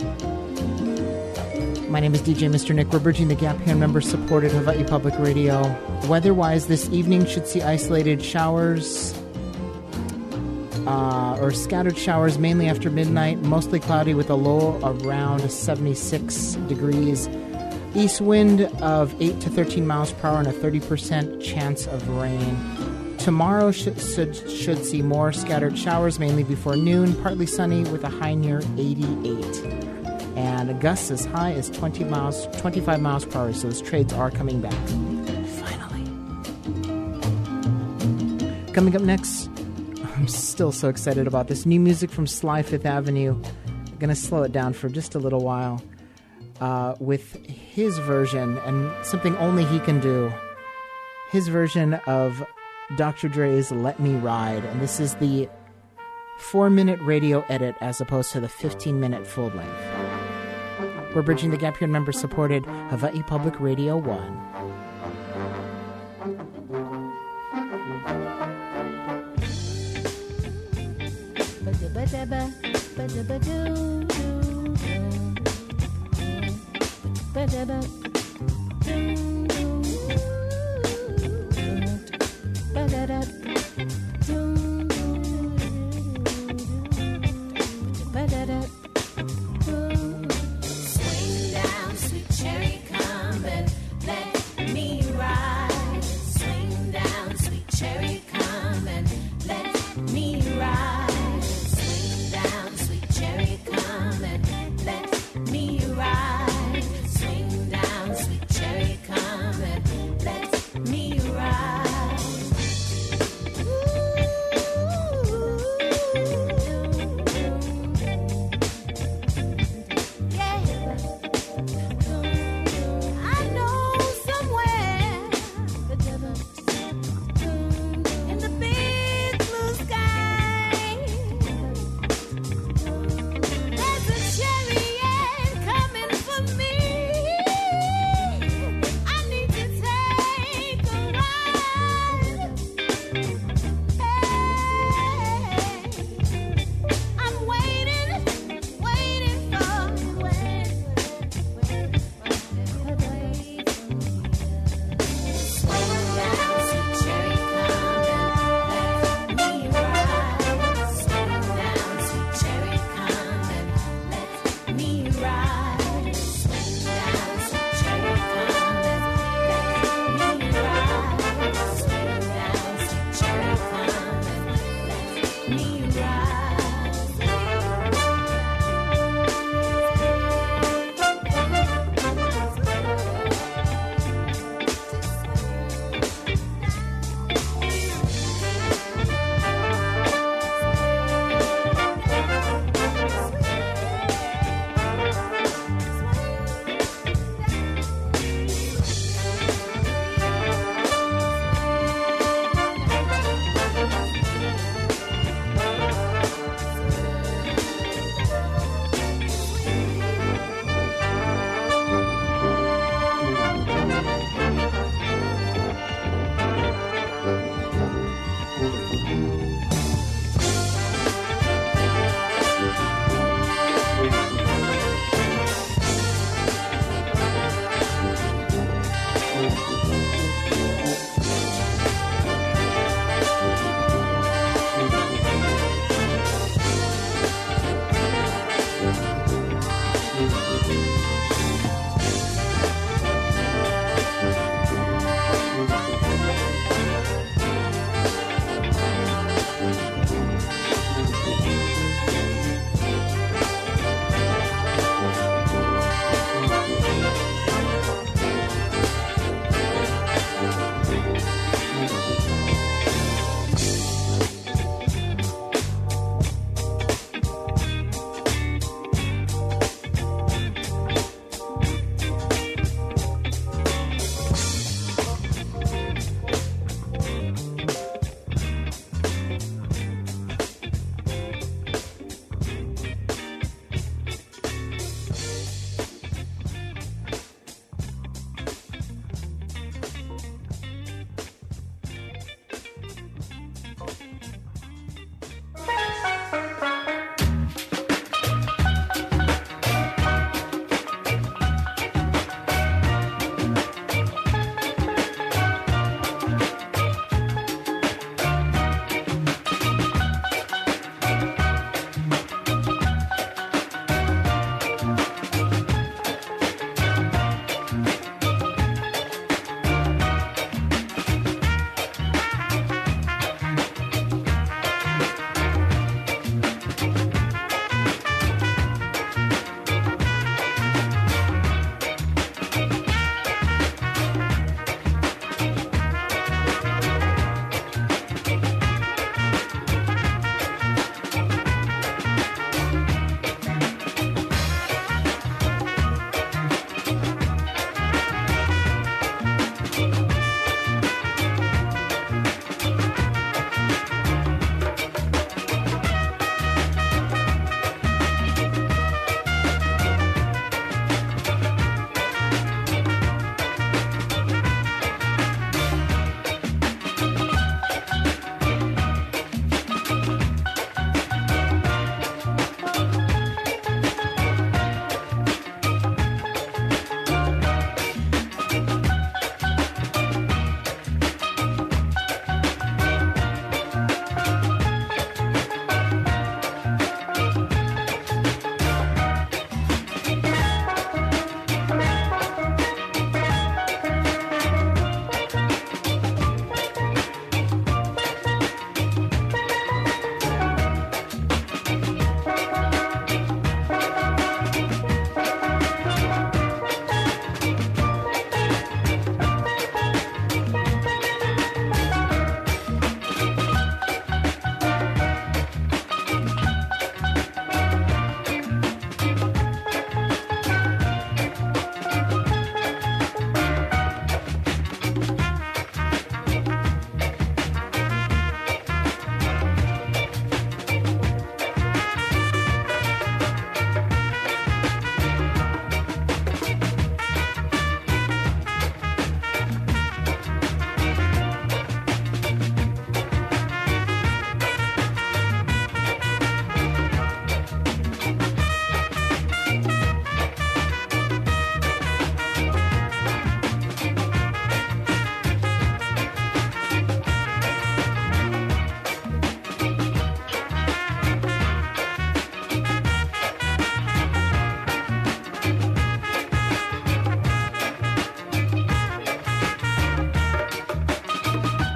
My name is DJ Mr. Nick. We're bridging the gap here, member-supported Hawaii Public Radio. Weather-wise, this evening should see isolated showers or scattered showers, mainly after midnight. Mostly cloudy with a low around 76 degrees. East wind of 8 to 13 miles per hour and a 30% chance of rain. Tomorrow should see more scattered showers, mainly before noon. Partly sunny with a high near 88. And gusts as high as 25 miles per hour, so those trades are coming back. Finally. Coming up next, I'm still so excited about this. New music from Sly Fifth Avenue. I'm going to slow it down for just a little while with his version, and something only he can do. His version of Dr. Dre's Let Me Ride. And this is the 4-minute radio edit as opposed to the 15-minute full length. We're bridging the gap here, member-supported Hawaii Public Radio 1. Swing down, sweet cherry, come and let me ride. Swing down, sweet cherry, come and let me ride. Swing down, sweet cherry, come and let me ride. Swing down,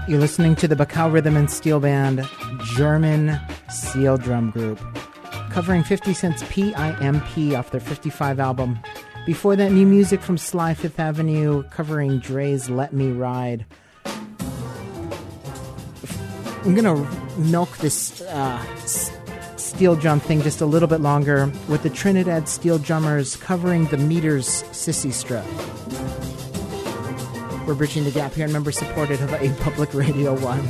You're listening to the Bacau Rhythm and Steel Band, German steel drum group, covering 50 Cent's PIMP off their 55 album. Before that, new music from Sly Fifth Avenue, covering Dre's Let Me Ride. I'm going to milk this steel drum thing just a little bit longer with the Trinidad Steel Drummers covering the Meters Sissy Strut. We're bridging the gap here and member-supported Hawaii Public Radio 1.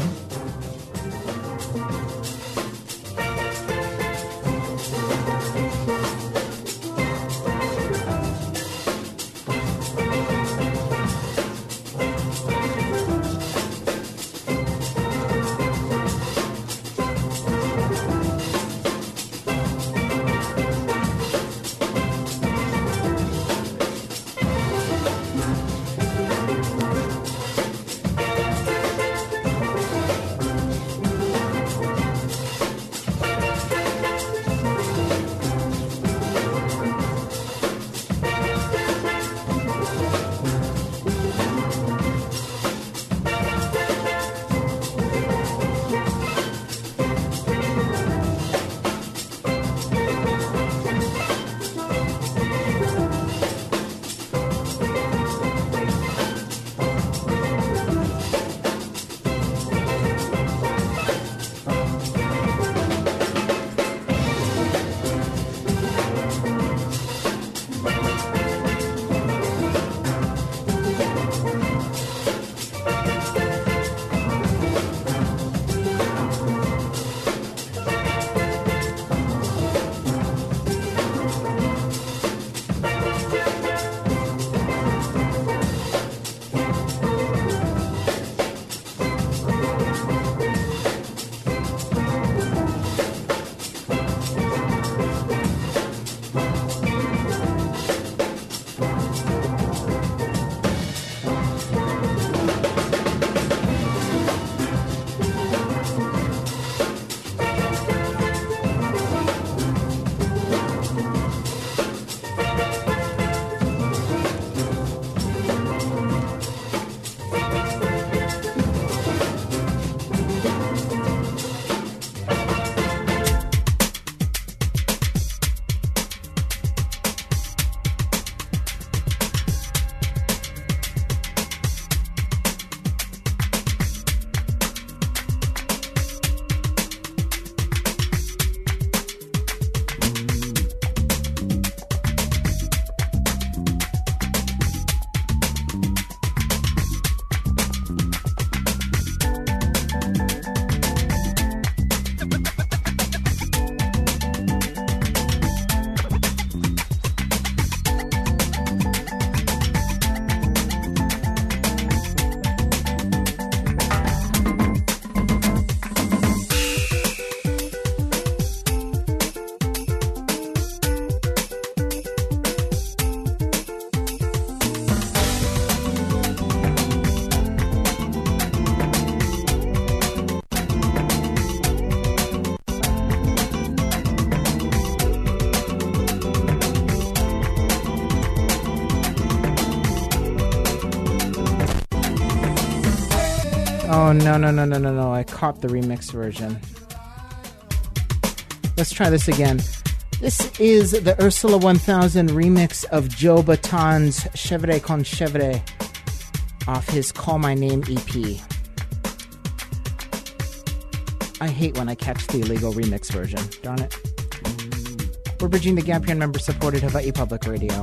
Oh, no. I caught the remix version. Let's try this again. This is the Ursula 1000 remix of Joe Baton's Chevre con Chevre off his Call My Name EP. I hate when I catch the illegal remix version. Darn it. We're bridging the gap here and member-supported Hawaii Public Radio.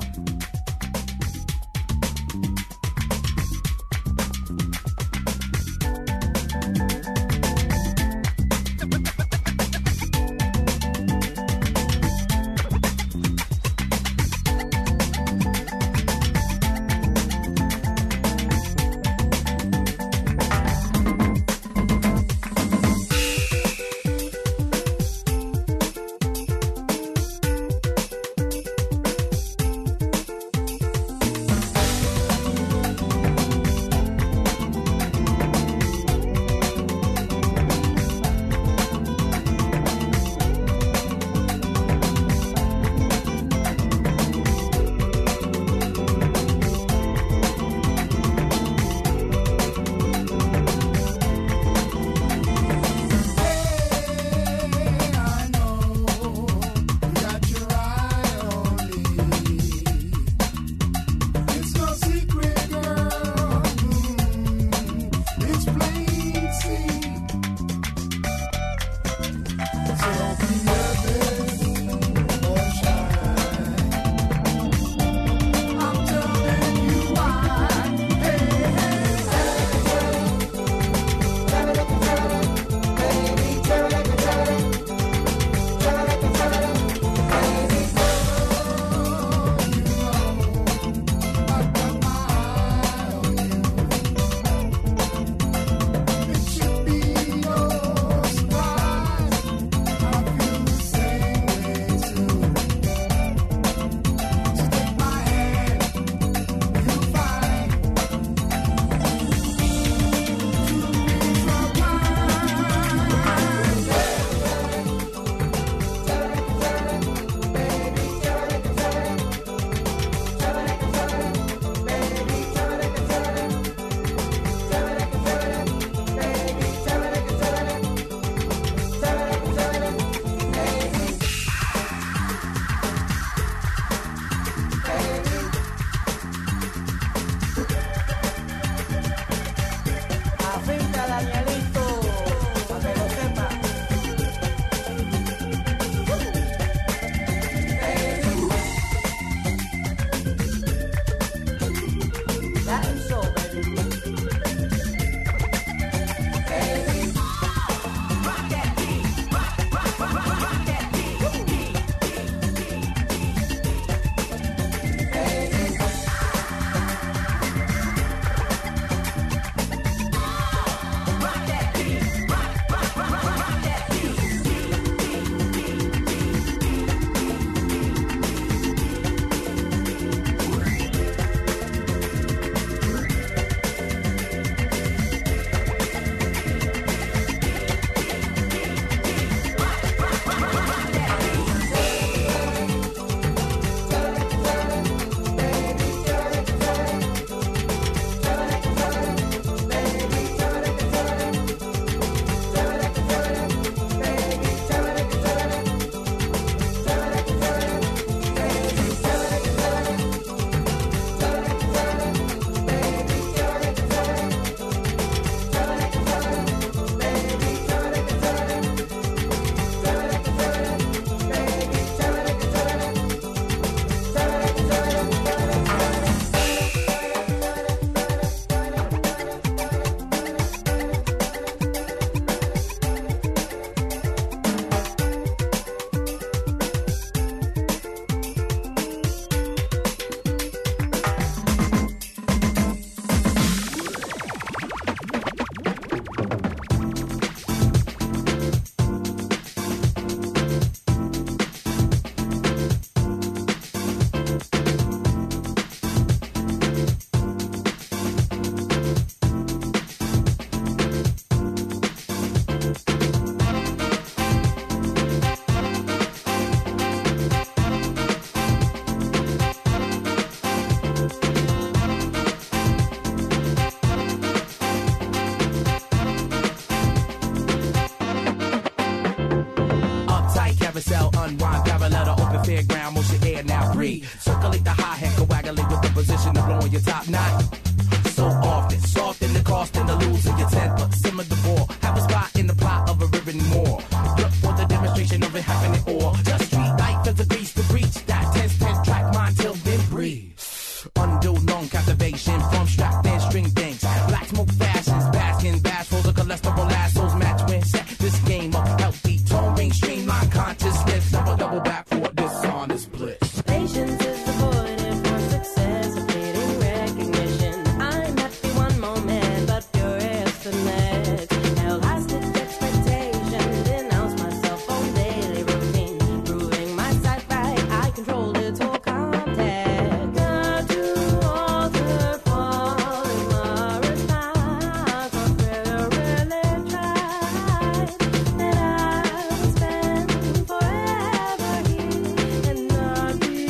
Uptight carousel, unwind, parallel to open fairground, motion air now breathe. Circulate the hi-hat, coagulate with the position of blowing your top knot. So often, soft in the cost and the losing your temper. Simmer the ball, have a spot in the plot of a ribbon more. Look for the demonstration of it happening or just treat life as a grease to reach that 10 track mind till then breathe. Undo long captivation from strapped in string things. Black smoke fashions, basking, bashfuls of cholesterol assholes match when set this game up. Healthy tone, mainstream line consciousness. Never double back for dishonest bliss. Patience is avoided for success, avoiding recognition. I'm happy one moment, but furious the next. Held hostage expectation, denounce myself on daily routine. Proving my sight right, I control it all contact. Got to alter falling my response. I've really tried that I will spend forever here and not be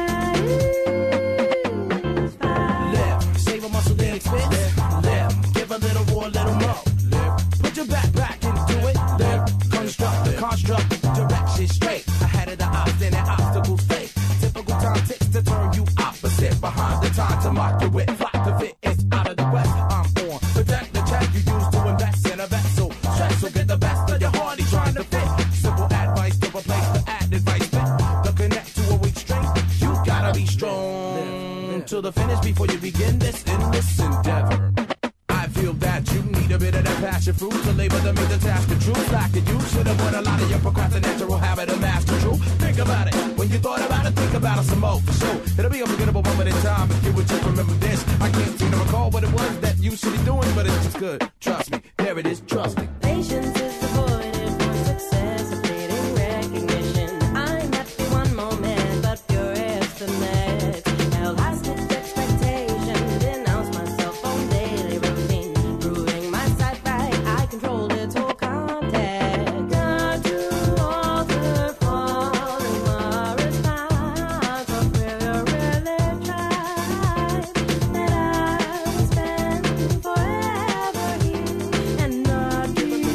satisfied. Live, save a muscle, then expend. Live, give a little more, a little more. Live, put your back into it. Live, construct, direction straight. Ahead of the odds and the obstacles fake. Typical time takes to turn you opposite. Behind the time to mock your wit. Flock to fit, it's out of the west. I'm on. Protect the check you use to invest in a vessel. Stress will get the best of your heart, he's trying to fit. Simple advice to replace the added advice. The connect to a weak strength. You gotta be strong to the finish before you begin this endeavor. I feel that you need a bit of that passion fruit to labor to make the task the truth. Like you should have won a lot of your procrastinatural habit of master truth. Think about it. When you thought about it, think about it some more. For sure, it'll be a forgettable moment in time if you would just remember this. I can't seem to recall what it was that you should be doing, but it's just good. Trust me. There it is. Trust me. Patience is avoided for success, avoiding recognition. I'm happy one moment, but furious the next. Held hostage expectation, denounce myself on daily routine. Proving my sight right, I control it all contact. Got to alter falling my response. I've really tried that I will spend forever here and not be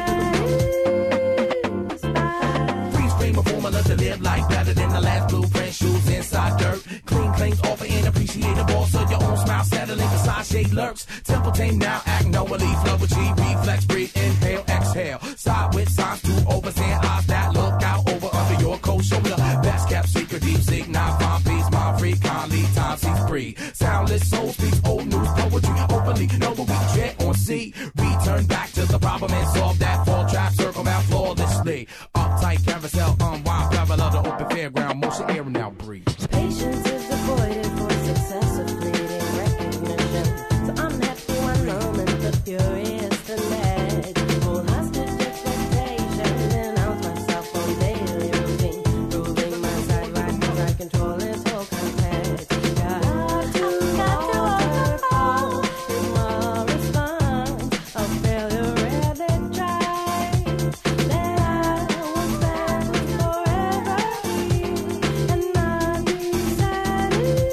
satisfied. Free stream of formula to live life better than the last blueprint. Shoes inside dirt. Clean claims offer inappreciable. So your own smile settling beside shade lurks. Temple tame now, act knowingly. Flow with G, reflex, breathe, inhale, exhale. Side with signs to overstand eyes that look out over under your coat shoulder. Best kept secret, deep seek, not find peace, mind free, kindly, time sees free. Soundless soul speaks old news poetry openly. Know what we tread on sea. Return back to the problem and solve that fall trap. Circle out flawlessly. Uptight carousel, unwind, parallel to open fairground, motion air now breathe. Patience is avoided for success of fleeting recognition. So I'm happy one moment, but furious the next. Hold hostage expectation, denounce myself on daily routine. Proving my side right, 'cause I control it whole context. Got to alter fall in my response. Of failure really tried that I will spend forever here and not be satisfied.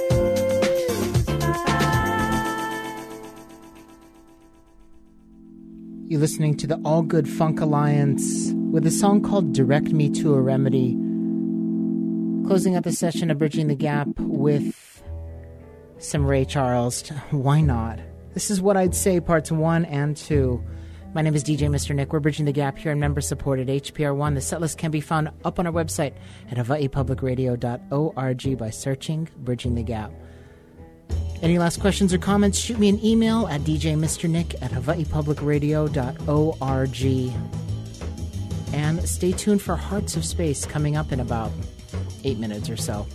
You're listening to the All Good Funk Alliance with a song called Direct Me to a Remedy. Closing out the session of Bridging the Gap with some Ray Charles. Why not? This is What I'd Say, parts 1 and 2. My name is DJ Mr. Nick. We're Bridging the Gap here in member-supported HPR1. The setlist can be found up on our website at hawaiipublicradio.org by searching Bridging the Gap. Any last questions or comments, shoot me an email at djmrnick@hawaiipublicradio.org. And stay tuned for Hearts of Space coming up in about 8 minutes or so.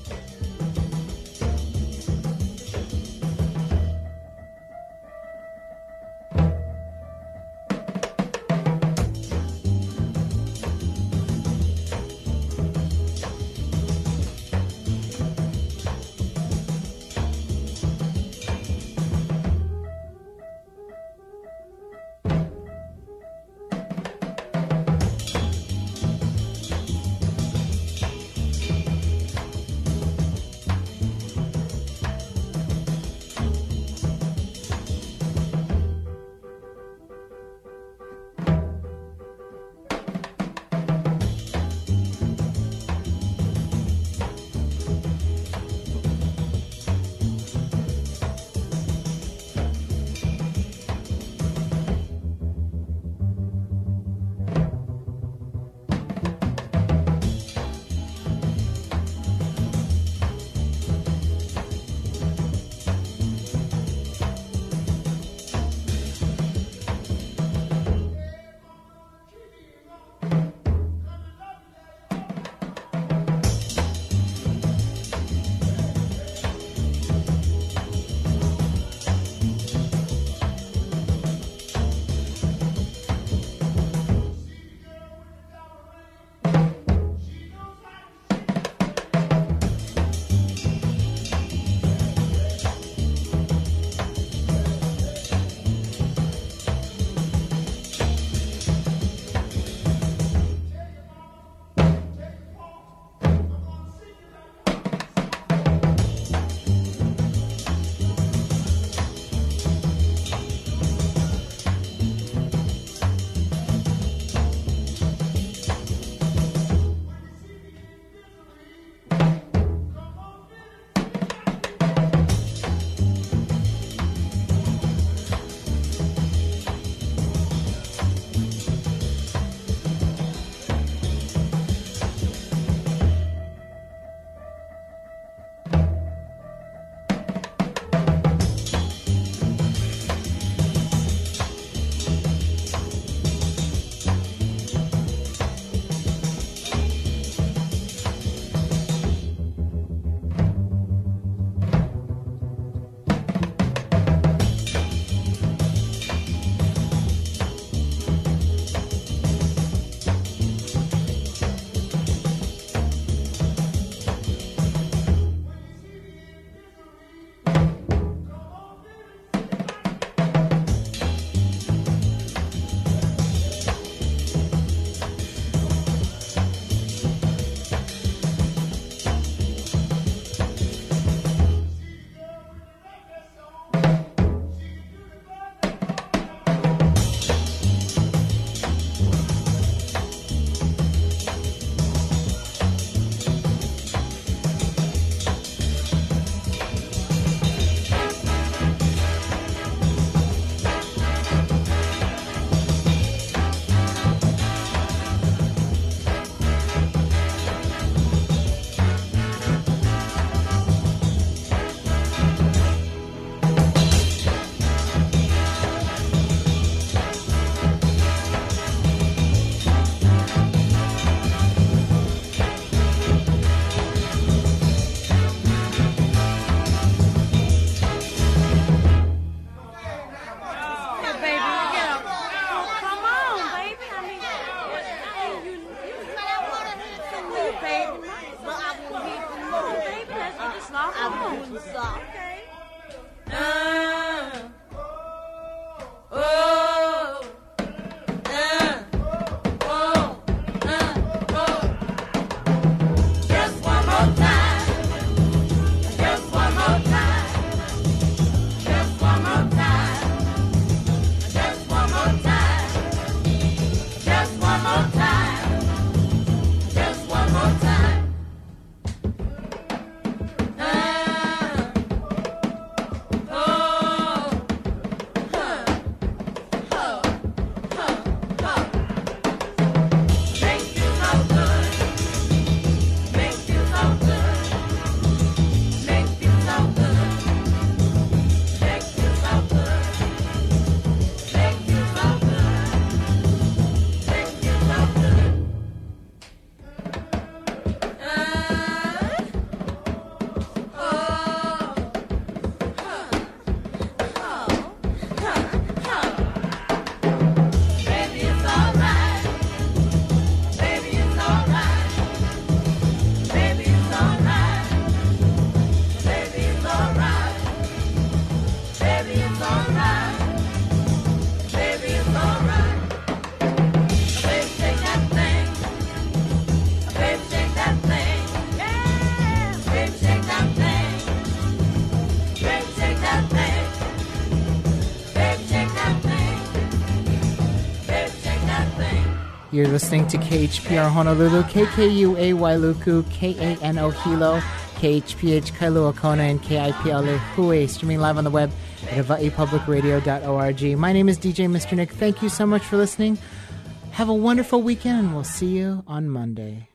You're listening to KHPR Honolulu, KKUA Wailuku, KANO Hilo, KHPH Kailua Kona, and KIPL Hue, streaming live on the web at hawaiipublicradio.org. My name is DJ Mr. Nick. Thank you so much for listening. Have a wonderful weekend, and we'll see you on Monday.